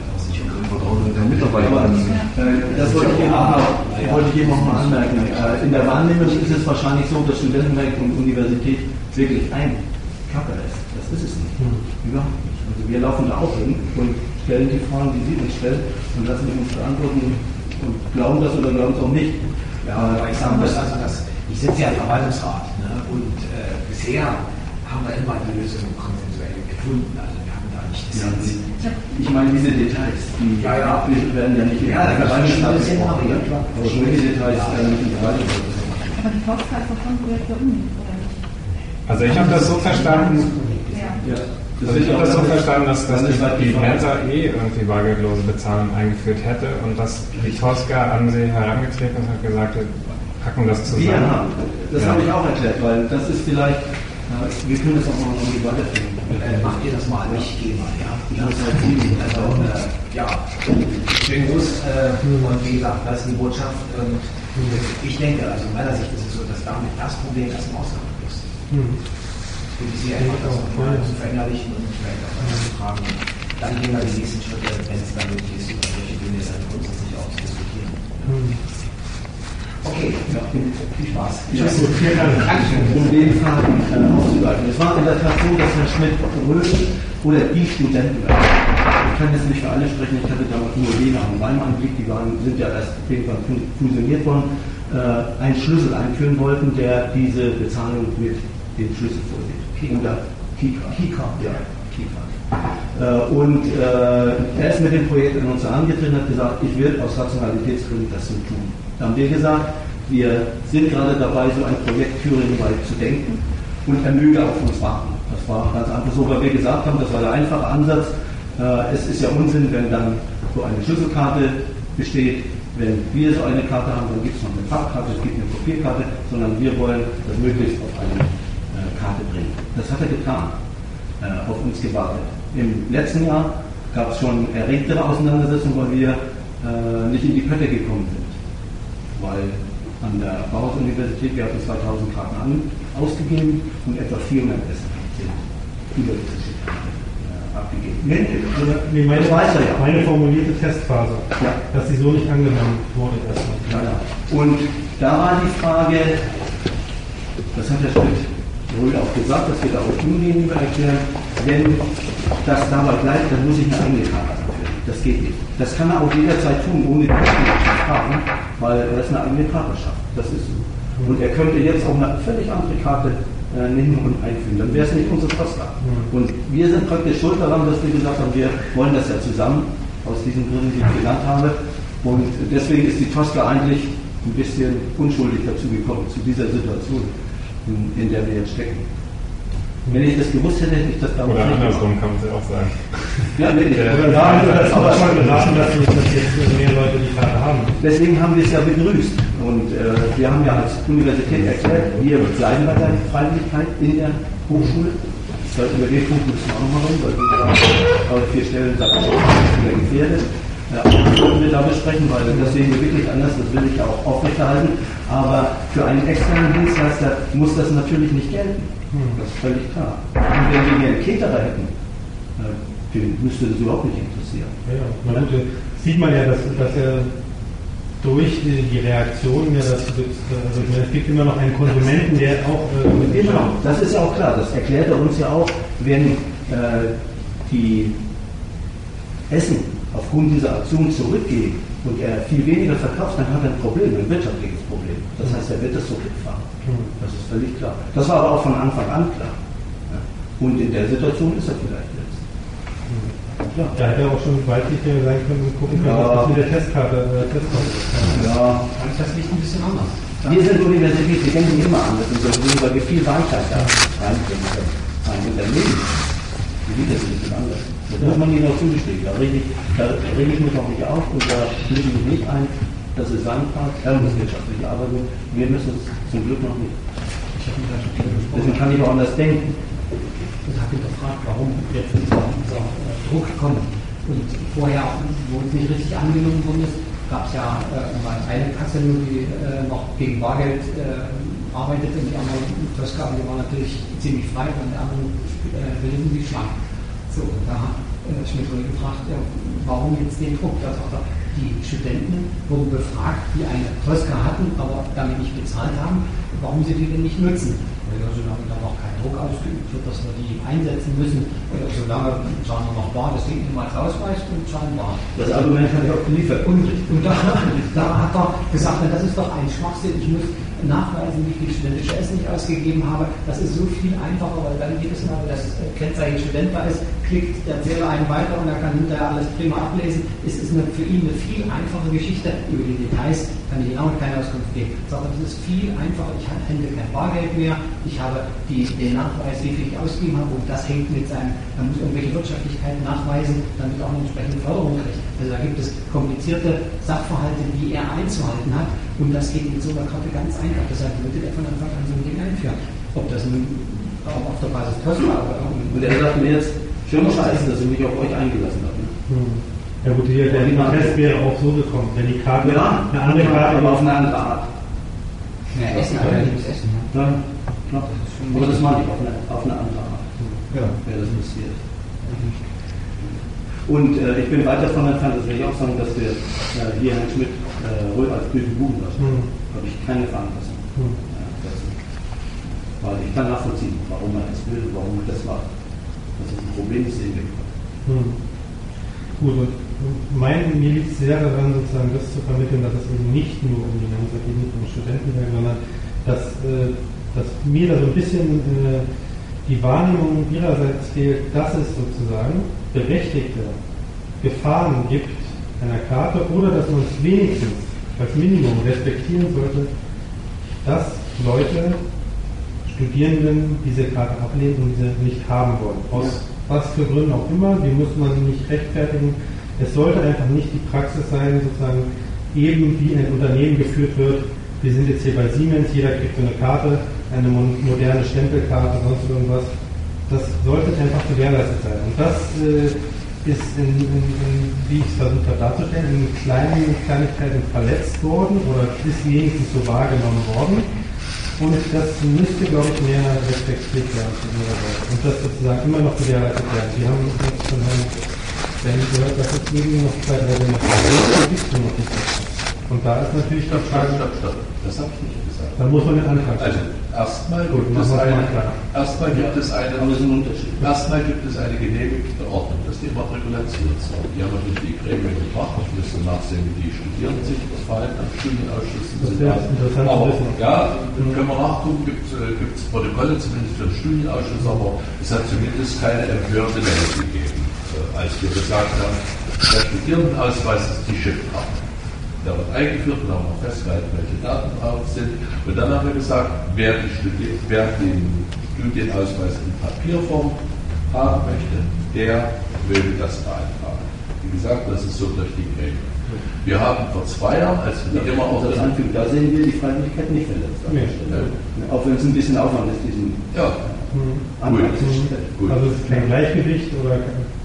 Der Mitarbeiter. Das wollte ich eben auch noch, wollte ich eben auch mal anmerken. In der Wahrnehmung ist es wahrscheinlich so, dass Studentenwerk und Universität wirklich ein Kappe ist. Das ist es nicht. Überhaupt nicht. Also wir laufen da auch hin und stellen die Fragen, die Sie uns stellen und lassen uns beantworten und glauben das oder glauben es auch nicht. Ja, aber ich sage das, also das, ich sitze ja im Verwaltungsrat, ne, und äh, bisher haben wir immer die Lösung konsensuell gefunden. Also wir haben da nicht ja, ich meine diese Details, die ja, ja. werden ja nicht in ja, der Verwaltungsrat bisschen aber ja klar. Aber solche Details werden nicht in der Verwaltungsrat. Aber die Tosca ist doch schon Projekt der Uni, oder nicht? Also ich habe das so verstanden. Ja. Also ich habe das so verstanden, dass, dass die, die Mensa eh irgendwie bargeldlose Bezahlung eingeführt hätte und dass die Tosca an sie herangetreten ist und hat gesagt, wir packen das zusammen. Wir haben. Das ja. habe ich auch erklärt, weil das ist vielleicht, äh, wir können das auch noch irgendwie weiterführen. Äh, macht ihr das mal, ich gehe mal, ja. Das halt also, äh, ja, schönen Gruß äh, und wie gesagt, das ist die Botschaft und ich denke, also aus meiner Sicht ist es so, dass damit das Problem erstmal ausgeräumt ist. Mhm. Für sie einfach das nochmal zu verinnerlichen und vielleicht auch mal zu fragen. Dann gehen wir die nächsten Schritte, wenn es dann möglich ist, über solche Dinge dann grundsätzlich auch zu diskutieren. Mhm. Okay, ja, viel Spaß. Ja, gut, vielen Dank. Dankeschön. Um den Faden äh, auszuleiten. Es war in der Tat so, dass Herr Schmidt-Röhl oder die Studenten, ich kann jetzt nicht für alle sprechen, ich hatte damals nur Lena und meinem Anblick, die waren, sind ja erst auf jeden Fall fusioniert worden, äh, einen Schlüssel einführen wollten, der diese Bezahlung mit dem Schlüssel vorsieht. Oder Keycard. Keycard, ja. Keycard. Äh, und äh, er ist mit dem Projekt an uns herangetreten und hat gesagt, ich will aus Rationalitätsgründen das so tun. Da haben wir gesagt, wir sind gerade dabei, so ein Projekt thüringenweit zu denken und er möge auf uns warten. Das war ganz einfach so, weil wir gesagt haben, das war der einfache Ansatz. Äh, es ist ja Unsinn, wenn dann so eine Schlüsselkarte besteht. Wenn wir so eine Karte haben, dann gibt es noch eine Fachkarte, es gibt eine Kopierkarte, sondern wir wollen das möglichst auf eine äh, Karte bringen. Das hat er getan, äh, auf uns gewartet. Im letzten Jahr gab es schon erregtere Auseinandersetzungen, weil wir äh, nicht in die Pötte gekommen sind. Weil an der Bauhaus-Universität, wir hatten zweitausend Karten an, ausgegeben und etwa vierhundert sind über diese Karte äh, abgegeben. Nee, nee, meine, das weiß er ja. Meine formulierte Testphase, ja. Dass sie so nicht angenommen wurde erstmal. Ja, ja. Und da war die Frage, das hat Herr Schmidt-Röhl auch gesagt, dass wir da auch ihm gegenüber erklären, wenn das dabei bleibt, dann muss ich eine eigene Karte anführen. Das geht nicht. Das kann er auch jederzeit tun, ohne die Partnerschaft haben, weil er ist eine eigene Partnerschaft. Das ist so. Und er könnte jetzt auch eine völlig andere Karte äh, nehmen und einführen. Dann wäre es nicht unsere Tosca. Und wir sind praktisch schuld daran, dass wir gesagt haben, wir wollen das ja zusammen, aus diesen Gründen, die ich genannt habe. Und deswegen ist die Tosca eigentlich ein bisschen unschuldig dazu gekommen, zu dieser Situation, in, in der wir jetzt stecken. Wenn ich das gewusst hätte, hätte ich das damals oder nicht andersrum kann man es ja auch sagen. Ja, nee, ja, oder da haben wir das aber schon geraten, dass jetzt mehr Leute die Karte haben. Deswegen haben wir es ja begrüßt. Und äh, wir haben ja als Universität erklärt, wir bleiben bei der Freiwilligkeit in der Hochschule. Das über den Punkt müssen wir auch nochmal rum, weil wir sagen, auf vier Stellen sagen, das ist wieder gefährdet. Ja, das sollten wir da besprechen, weil das sehen wir wirklich anders, das will ich auch aufrechterhalten. Aber für einen externen Dienstleister muss das natürlich nicht gelten. Das ist völlig klar. Und wenn wir hier einen Caterer hätten, den müsste das überhaupt nicht interessieren. Ja, na gut, sieht man ja, dass, dass er durch die, die Reaktion mehr dazu gibt, also ich meine, es gibt immer noch einen Konsumenten, der auch äh, mit genau, das ist ja auch klar, das erklärt er uns ja auch, wenn äh, die Essen aufgrund dieser Aktion zurückgehen und er viel weniger verkauft, dann hat er ein Problem, ein wirtschaftliches Problem. Das heißt, er wird das zurückfahren. Das ist völlig klar. Das war aber auch von Anfang an klar. Und in der Situation ist er vielleicht jetzt. Ja, da hätte er auch schon weitsicher sein können und gucken können, was mit der Testkarte äh, Testkarte ist. Ja, das liegt ein bisschen anders. Wir sind Universität, wir denken immer an, das ist weil wir viel Weichheit da reinbringen können. Ein Unternehmen, wie sieht das ein bisschen anders? Das muss man ihnen auch zugestehen. Da rege ich, da rege ich mich auch nicht auf und da mische ich mich nicht ein. Das ist sein Part, er muss wirtschaftliche Arbeit. Wir müssen es zum Glück noch nicht. Deswegen kann ich auch anders denken. Ich habe ihn gefragt, warum jetzt dieser, dieser äh, Druck kommt. Und vorher, wo es nicht richtig angenommen worden ist, gab es ja äh, eine Kasse, die äh, noch gegen Bargeld äh, arbeitet und die andere Tosca, die war natürlich ziemlich frei und die anderen äh, bilden die schlank. So, und da hat äh, Schmidt-Röhl gefragt, ja, warum jetzt den Druck? Da sagt er, die Studenten wurden befragt, die eine Tosca hatten, aber damit nicht bezahlt haben, warum sie die denn nicht nutzen. Oder solange da noch kein Druck ausgeübt wird, dass wir die einsetzen müssen, oder solange Zahlen noch war, das Ding niemals ausweist und Zahlen war. Das Argument hat er auch geliefert. Und, und da, da hat er gesagt, das ist doch ein Schwachsinn, ich muss nachweisen, wie viel studentische Essen ich ausgegeben habe. Das ist so viel einfacher, weil dann jedes Mal, wenn das Kennzeichen Student da ist, klickt der Zähler einen weiter und er kann hinterher alles prima ablesen. Es ist eine, für ihn eine viel einfache Geschichte. Über die Details kann ich Ihnen auch keine Auskunft geben. Ich sage, das ist viel einfacher. Ich hätte kein Bargeld mehr. Ich habe die, den Nachweis, wie viel ich ausgegeben habe, und das hängt mit seinem, man muss irgendwelche Wirtschaftlichkeiten nachweisen, damit auch eine entsprechende Förderung kriegt. Also da gibt es komplizierte Sachverhalte, die er einzuhalten hat, und das geht mit so einer Karte ganz einfach. Deshalb würde er von Anfang an so ein Ding einführen. Ob das nun auf der Basis Tosca oder und er sagt mir jetzt, schön scheiße, dass ich mich auf euch eingelassen habe. Hm. Ja gut, der, der Test wäre auch so gekommen, wenn die Karte ja, eine andere Karte, aber auf eine andere Art. Ja, Essen, aber nicht Essen. Ja, klar. Aber das meine ich auf eine, auf eine andere Art. Ja, wäre das passiert. Und äh, ich bin weit davon entfernt, das will ich auch sagen, dass wir äh, hier Herrn Schmidt äh, ruhig als bösen Buben lassen. Hm. Habe ich keine Veranlassung. Hm. Ja, weil ich kann nachvollziehen, warum er das will, warum er das macht. Das ist ein Problem, das sehen wir. Hm. Gut, und mein, mir liegt es sehr daran, sozusagen das zu vermitteln, dass es eben nicht nur um die Namensergebnisse von Studenten geht, sondern dass, äh, dass mir da so ein bisschen äh, die Wahrnehmung ihrerseits fehlt, dass es sozusagen berechtigte Gefahren gibt einer Karte, oder dass man es wenigstens als Minimum respektieren sollte, dass Leute, Studierenden diese Karte ablehnen und diese nicht haben wollen. Aus ja. was für Gründen auch immer, die muss man nicht rechtfertigen. Es sollte einfach nicht die Praxis sein, sozusagen eben wie ein Unternehmen geführt wird. Wir sind jetzt hier bei Siemens, jeder kriegt so eine Karte, eine moderne Stempelkarte, sonst irgendwas. Das sollte einfach gewährleistet sein. Und das äh, ist, in, in, in, wie ich es versucht habe darzustellen, in kleinen Kleinigkeiten verletzt worden oder ist wenigstens so wahrgenommen worden. Und das müsste, glaube ich, mehr respektiert werden von ihrer Seite. Und das sozusagen immer noch gewährleistet werden. Wir haben jetzt von Herrn Ben gehört, dass es irgendwie noch zwei, drei Demonstrationen gibt, die noch nicht ist. Und da ist natürlich die Frage. Stopp, stopp, stopp. Das habe ich nicht gesagt. Dann muss man den Antrag Also, erstmal gibt, es eine, erstmal gibt es eine, erstmal gibt es eine genehmigte Ordnung. Das ist die Immatrikulationsordnung. Die haben wir durch die Gremien gebracht. Ich müsste nachsehen, wie die Studierenden sich das verhalten am Studienausschuss. Aber ja, können wir nachgucken, gibt es Protokolle, zumindest für den Studienausschuss, aber es hat zumindest keine empörte Welle gegeben, als wir gesagt haben, der Studierendenausweis ist die Chipkarte. Der wird eingeführt und haben noch festgehalten, welche Daten drauf sind. Und dann haben wir gesagt, wer, die Studi- wer den Studienausweis in Papierform haben möchte, der will das beantragen. Wie gesagt, das ist so durch die Gremien. Wir haben vor zwei Jahren, als wir immer auch das anfügen, da sehen wir die Freiwilligkeit nicht verletzt. Nee. Ja. Auch wenn es ein bisschen Aufwand ist, diesen ja. Antrag zu stellen. Also es ist kein Gleichgewicht oder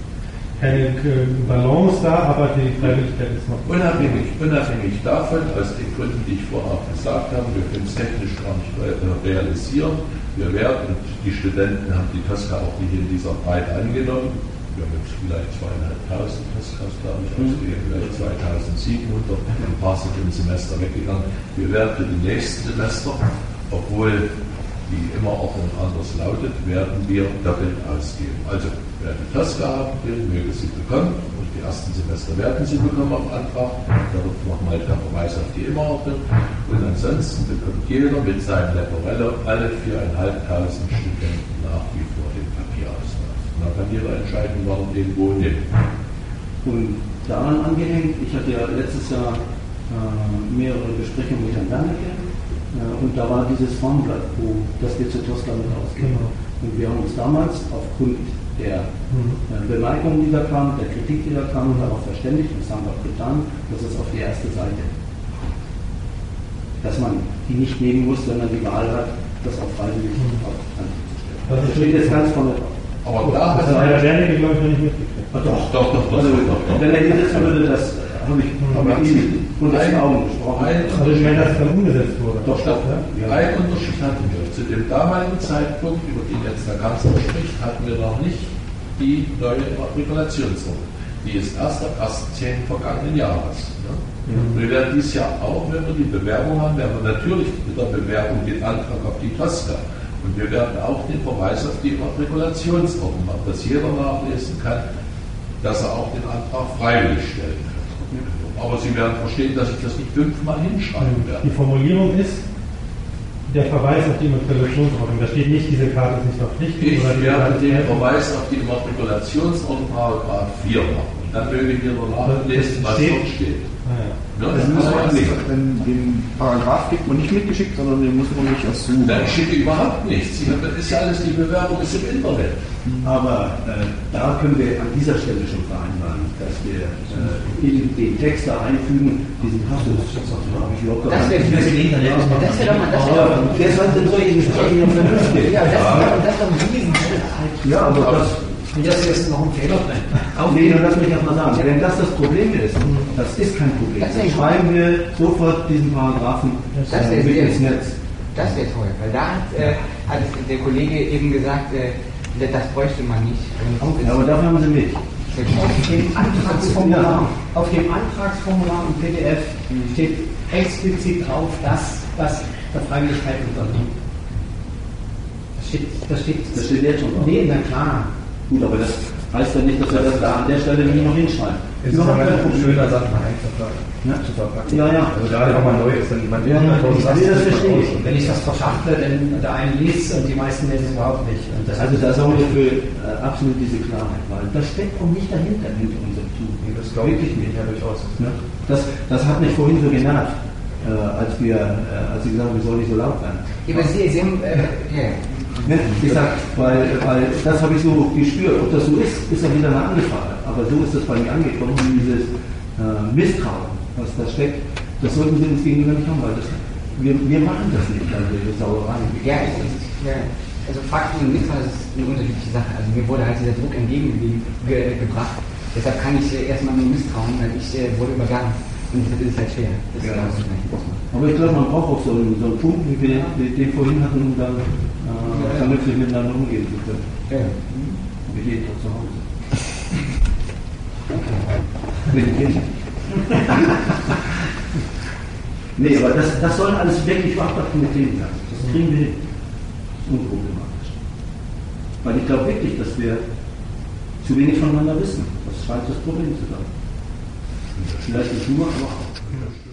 keine Balance da, aber die Freiwilligkeit ist noch. Unabhängig, unabhängig davon, aus den Gründen, die ich vorher gesagt habe, wir können es technisch gar nicht realisieren. Wir werden, und die Studenten haben die Tosca auch nicht in dieser Breite angenommen, wir haben jetzt vielleicht zweieinhalbtausend Toscas, glaube ich, ausgegeben, vielleicht zweitausendsiebenhundert, ein paar sind im Semester weggegangen. Wir werden für die nächsten Semester, obwohl die immer auch anders lautet, werden wir doppelt ausgeben. Also, wer die Tosca haben will, möge sie bekommen. Und die ersten Semester werden sie bekommen auf Antrag. Da wird nochmal der Verweis auf die Immerordnung. Und ansonsten bekommt jeder mit seinem Leporello alle viereinhalbtausend Studenten nach wie vor den Papierausweis. Und dann kann jeder entscheiden, wann den wo nimmt. Und daran angehängt, ich hatte ja letztes Jahr äh, mehrere Gespräche mit Herrn Danneke. Und da war dieses Formblatt, wo das wir zur Tosca mit ausgeben. Genau. Und wir haben uns damals aufgrund der mhm. Bemerkungen, die da kamen, der Kritik, die da kam, darauf verständigt, und das haben wir auch getan, dass es auf die erste Seite, dass man die nicht nehmen muss, sondern die Wahl hat, das auch freiwillig mhm. auf anzustellen. Das steht jetzt ganz vorne drauf. Aber da hat er ja der glaube ich, noch nicht mitgekriegt. Doch, doch, doch. doch, also, doch, doch. Wenn er gesetzt würde, das habe ich mit ihm und das Augen gesprochen. Also ich meine, dass es dann umgesetzt wurde. Doch, doch. Ja. Ein Unterschied hatten wir. Zu dem damaligen Zeitpunkt, über den jetzt der Kanzler spricht, hatten wir noch nicht die neue Regulationsordnung. Die ist erst am ersten zehnten vergangenen Jahres. Ne? Mhm. Wir werden dieses Jahr auch, wenn wir die Bewerbung haben, werden wir natürlich mit der Bewerbung den Antrag auf die Tosca. Und wir werden auch den Verweis auf die Regulationsordnung machen, dass jeder nachlesen kann, dass er auch den Antrag freiwillig stellen kann. Aber Sie werden verstehen, dass ich das nicht fünfmal hinschreiben werde. Die Formulierung ist der Verweis auf die Immatrikulationsordnung. Da steht nicht, diese Karte ist nicht verpflichtend. Ich oder werde den Verweis auf die Immatrikulationsordnung Paragraph vier machen. Und dann möge ich jeder nachlesen, was dort steht. Ah, ja. Ja, das muss man nicht. Den, den Paragraph kriegt man nicht mitgeschickt, sondern den muss man nicht erst suchen. Nein, ich schicke überhaupt nichts. Das ist ja alles, die Bewerbung ist im Internet. Aber äh, da können wir an dieser Stelle schon vereinbaren, dass wir äh, in den Text da einfügen, diesen Passus. Das wäre für das Internet. Das wäre doch mal das. Ja, wer soll denn solche Gespräche noch vernünftig? Ja, das ist doch ein Riesen. Ja, aber das. Und das ist noch ein Fehler drin. Nee, lass mich auch mal sagen, wenn das das Problem ist, das ist kein Problem. Dann schreiben wir sofort diesen Paragraphen äh, mit ins Netz. Das wäre toll, weil da hat, äh, hat der Kollege eben gesagt, äh, das bräuchte man nicht. Ja, aber dafür haben Sie mich. Auf dem Antragsformular, auf dem Antragsformular im P D F steht explizit drauf, dass das der Freiwilligkeit unterliegt. Das steht, das steht, das steht jetzt schon drauf. Nee, na klar. Gut, aber das heißt ja nicht, dass wir das da an der Stelle nicht noch hinschreiben. Es ist aber ein schöner Sachen einzupacken. Ja? Zu verpacken. Ja, ja. Also gerade wenn man neu ist, dann man ja, ja, ich will das verstehen. Wenn ich das verschachtle, dann der eine liest und die meisten lesen es überhaupt nicht. Und das also da sorgen wir für äh, absolut diese Klarheit, weil das steckt auch nicht dahinter, hinter unserem Tun. Nee, das glaube ich nicht, ja durchaus. Ne? Das, das hat mich vorhin so genervt, äh, als wir, äh, als Sie gesagt haben, wir sollen nicht so laut sein. Ja, aber Sie, Sie haben, äh, yeah. Ne? Ich sag, weil, weil das habe ich so gespürt. Ob das so ist, ist ja wieder eine andere Frage. Aber so ist das bei mir angekommen, dieses äh, Misstrauen, was da steckt, das sollten Sie uns gegenüber nicht haben, weil das, wir, wir machen das nicht, also diese Sauerei. Ja, ja, also Fakten und Misstrauen ist eine unterschiedliche Sache. Also mir wurde halt dieser Druck entgegengebracht. Deshalb kann ich äh, erstmal nur misstrauen, weil ich äh, wurde übergangen. Und das ist halt schwer. Das ja. ist Aber ich glaube, man braucht auch so einen, so einen Punkt, wie wir den vorhin hatten, um dann äh, vernünftig miteinander umgehen zu können. Ja. Wie jeden Tag zu Hause. Mit den Kindern. Nee, aber das, das sollen alles wirklich beachtete Themen sein. Das kriegen wir hin. Das ist unproblematisch. Weil ich glaube wirklich, dass wir zu wenig voneinander wissen. Das scheint das Problem zu sein. Vielleicht nicht nur, aber auch.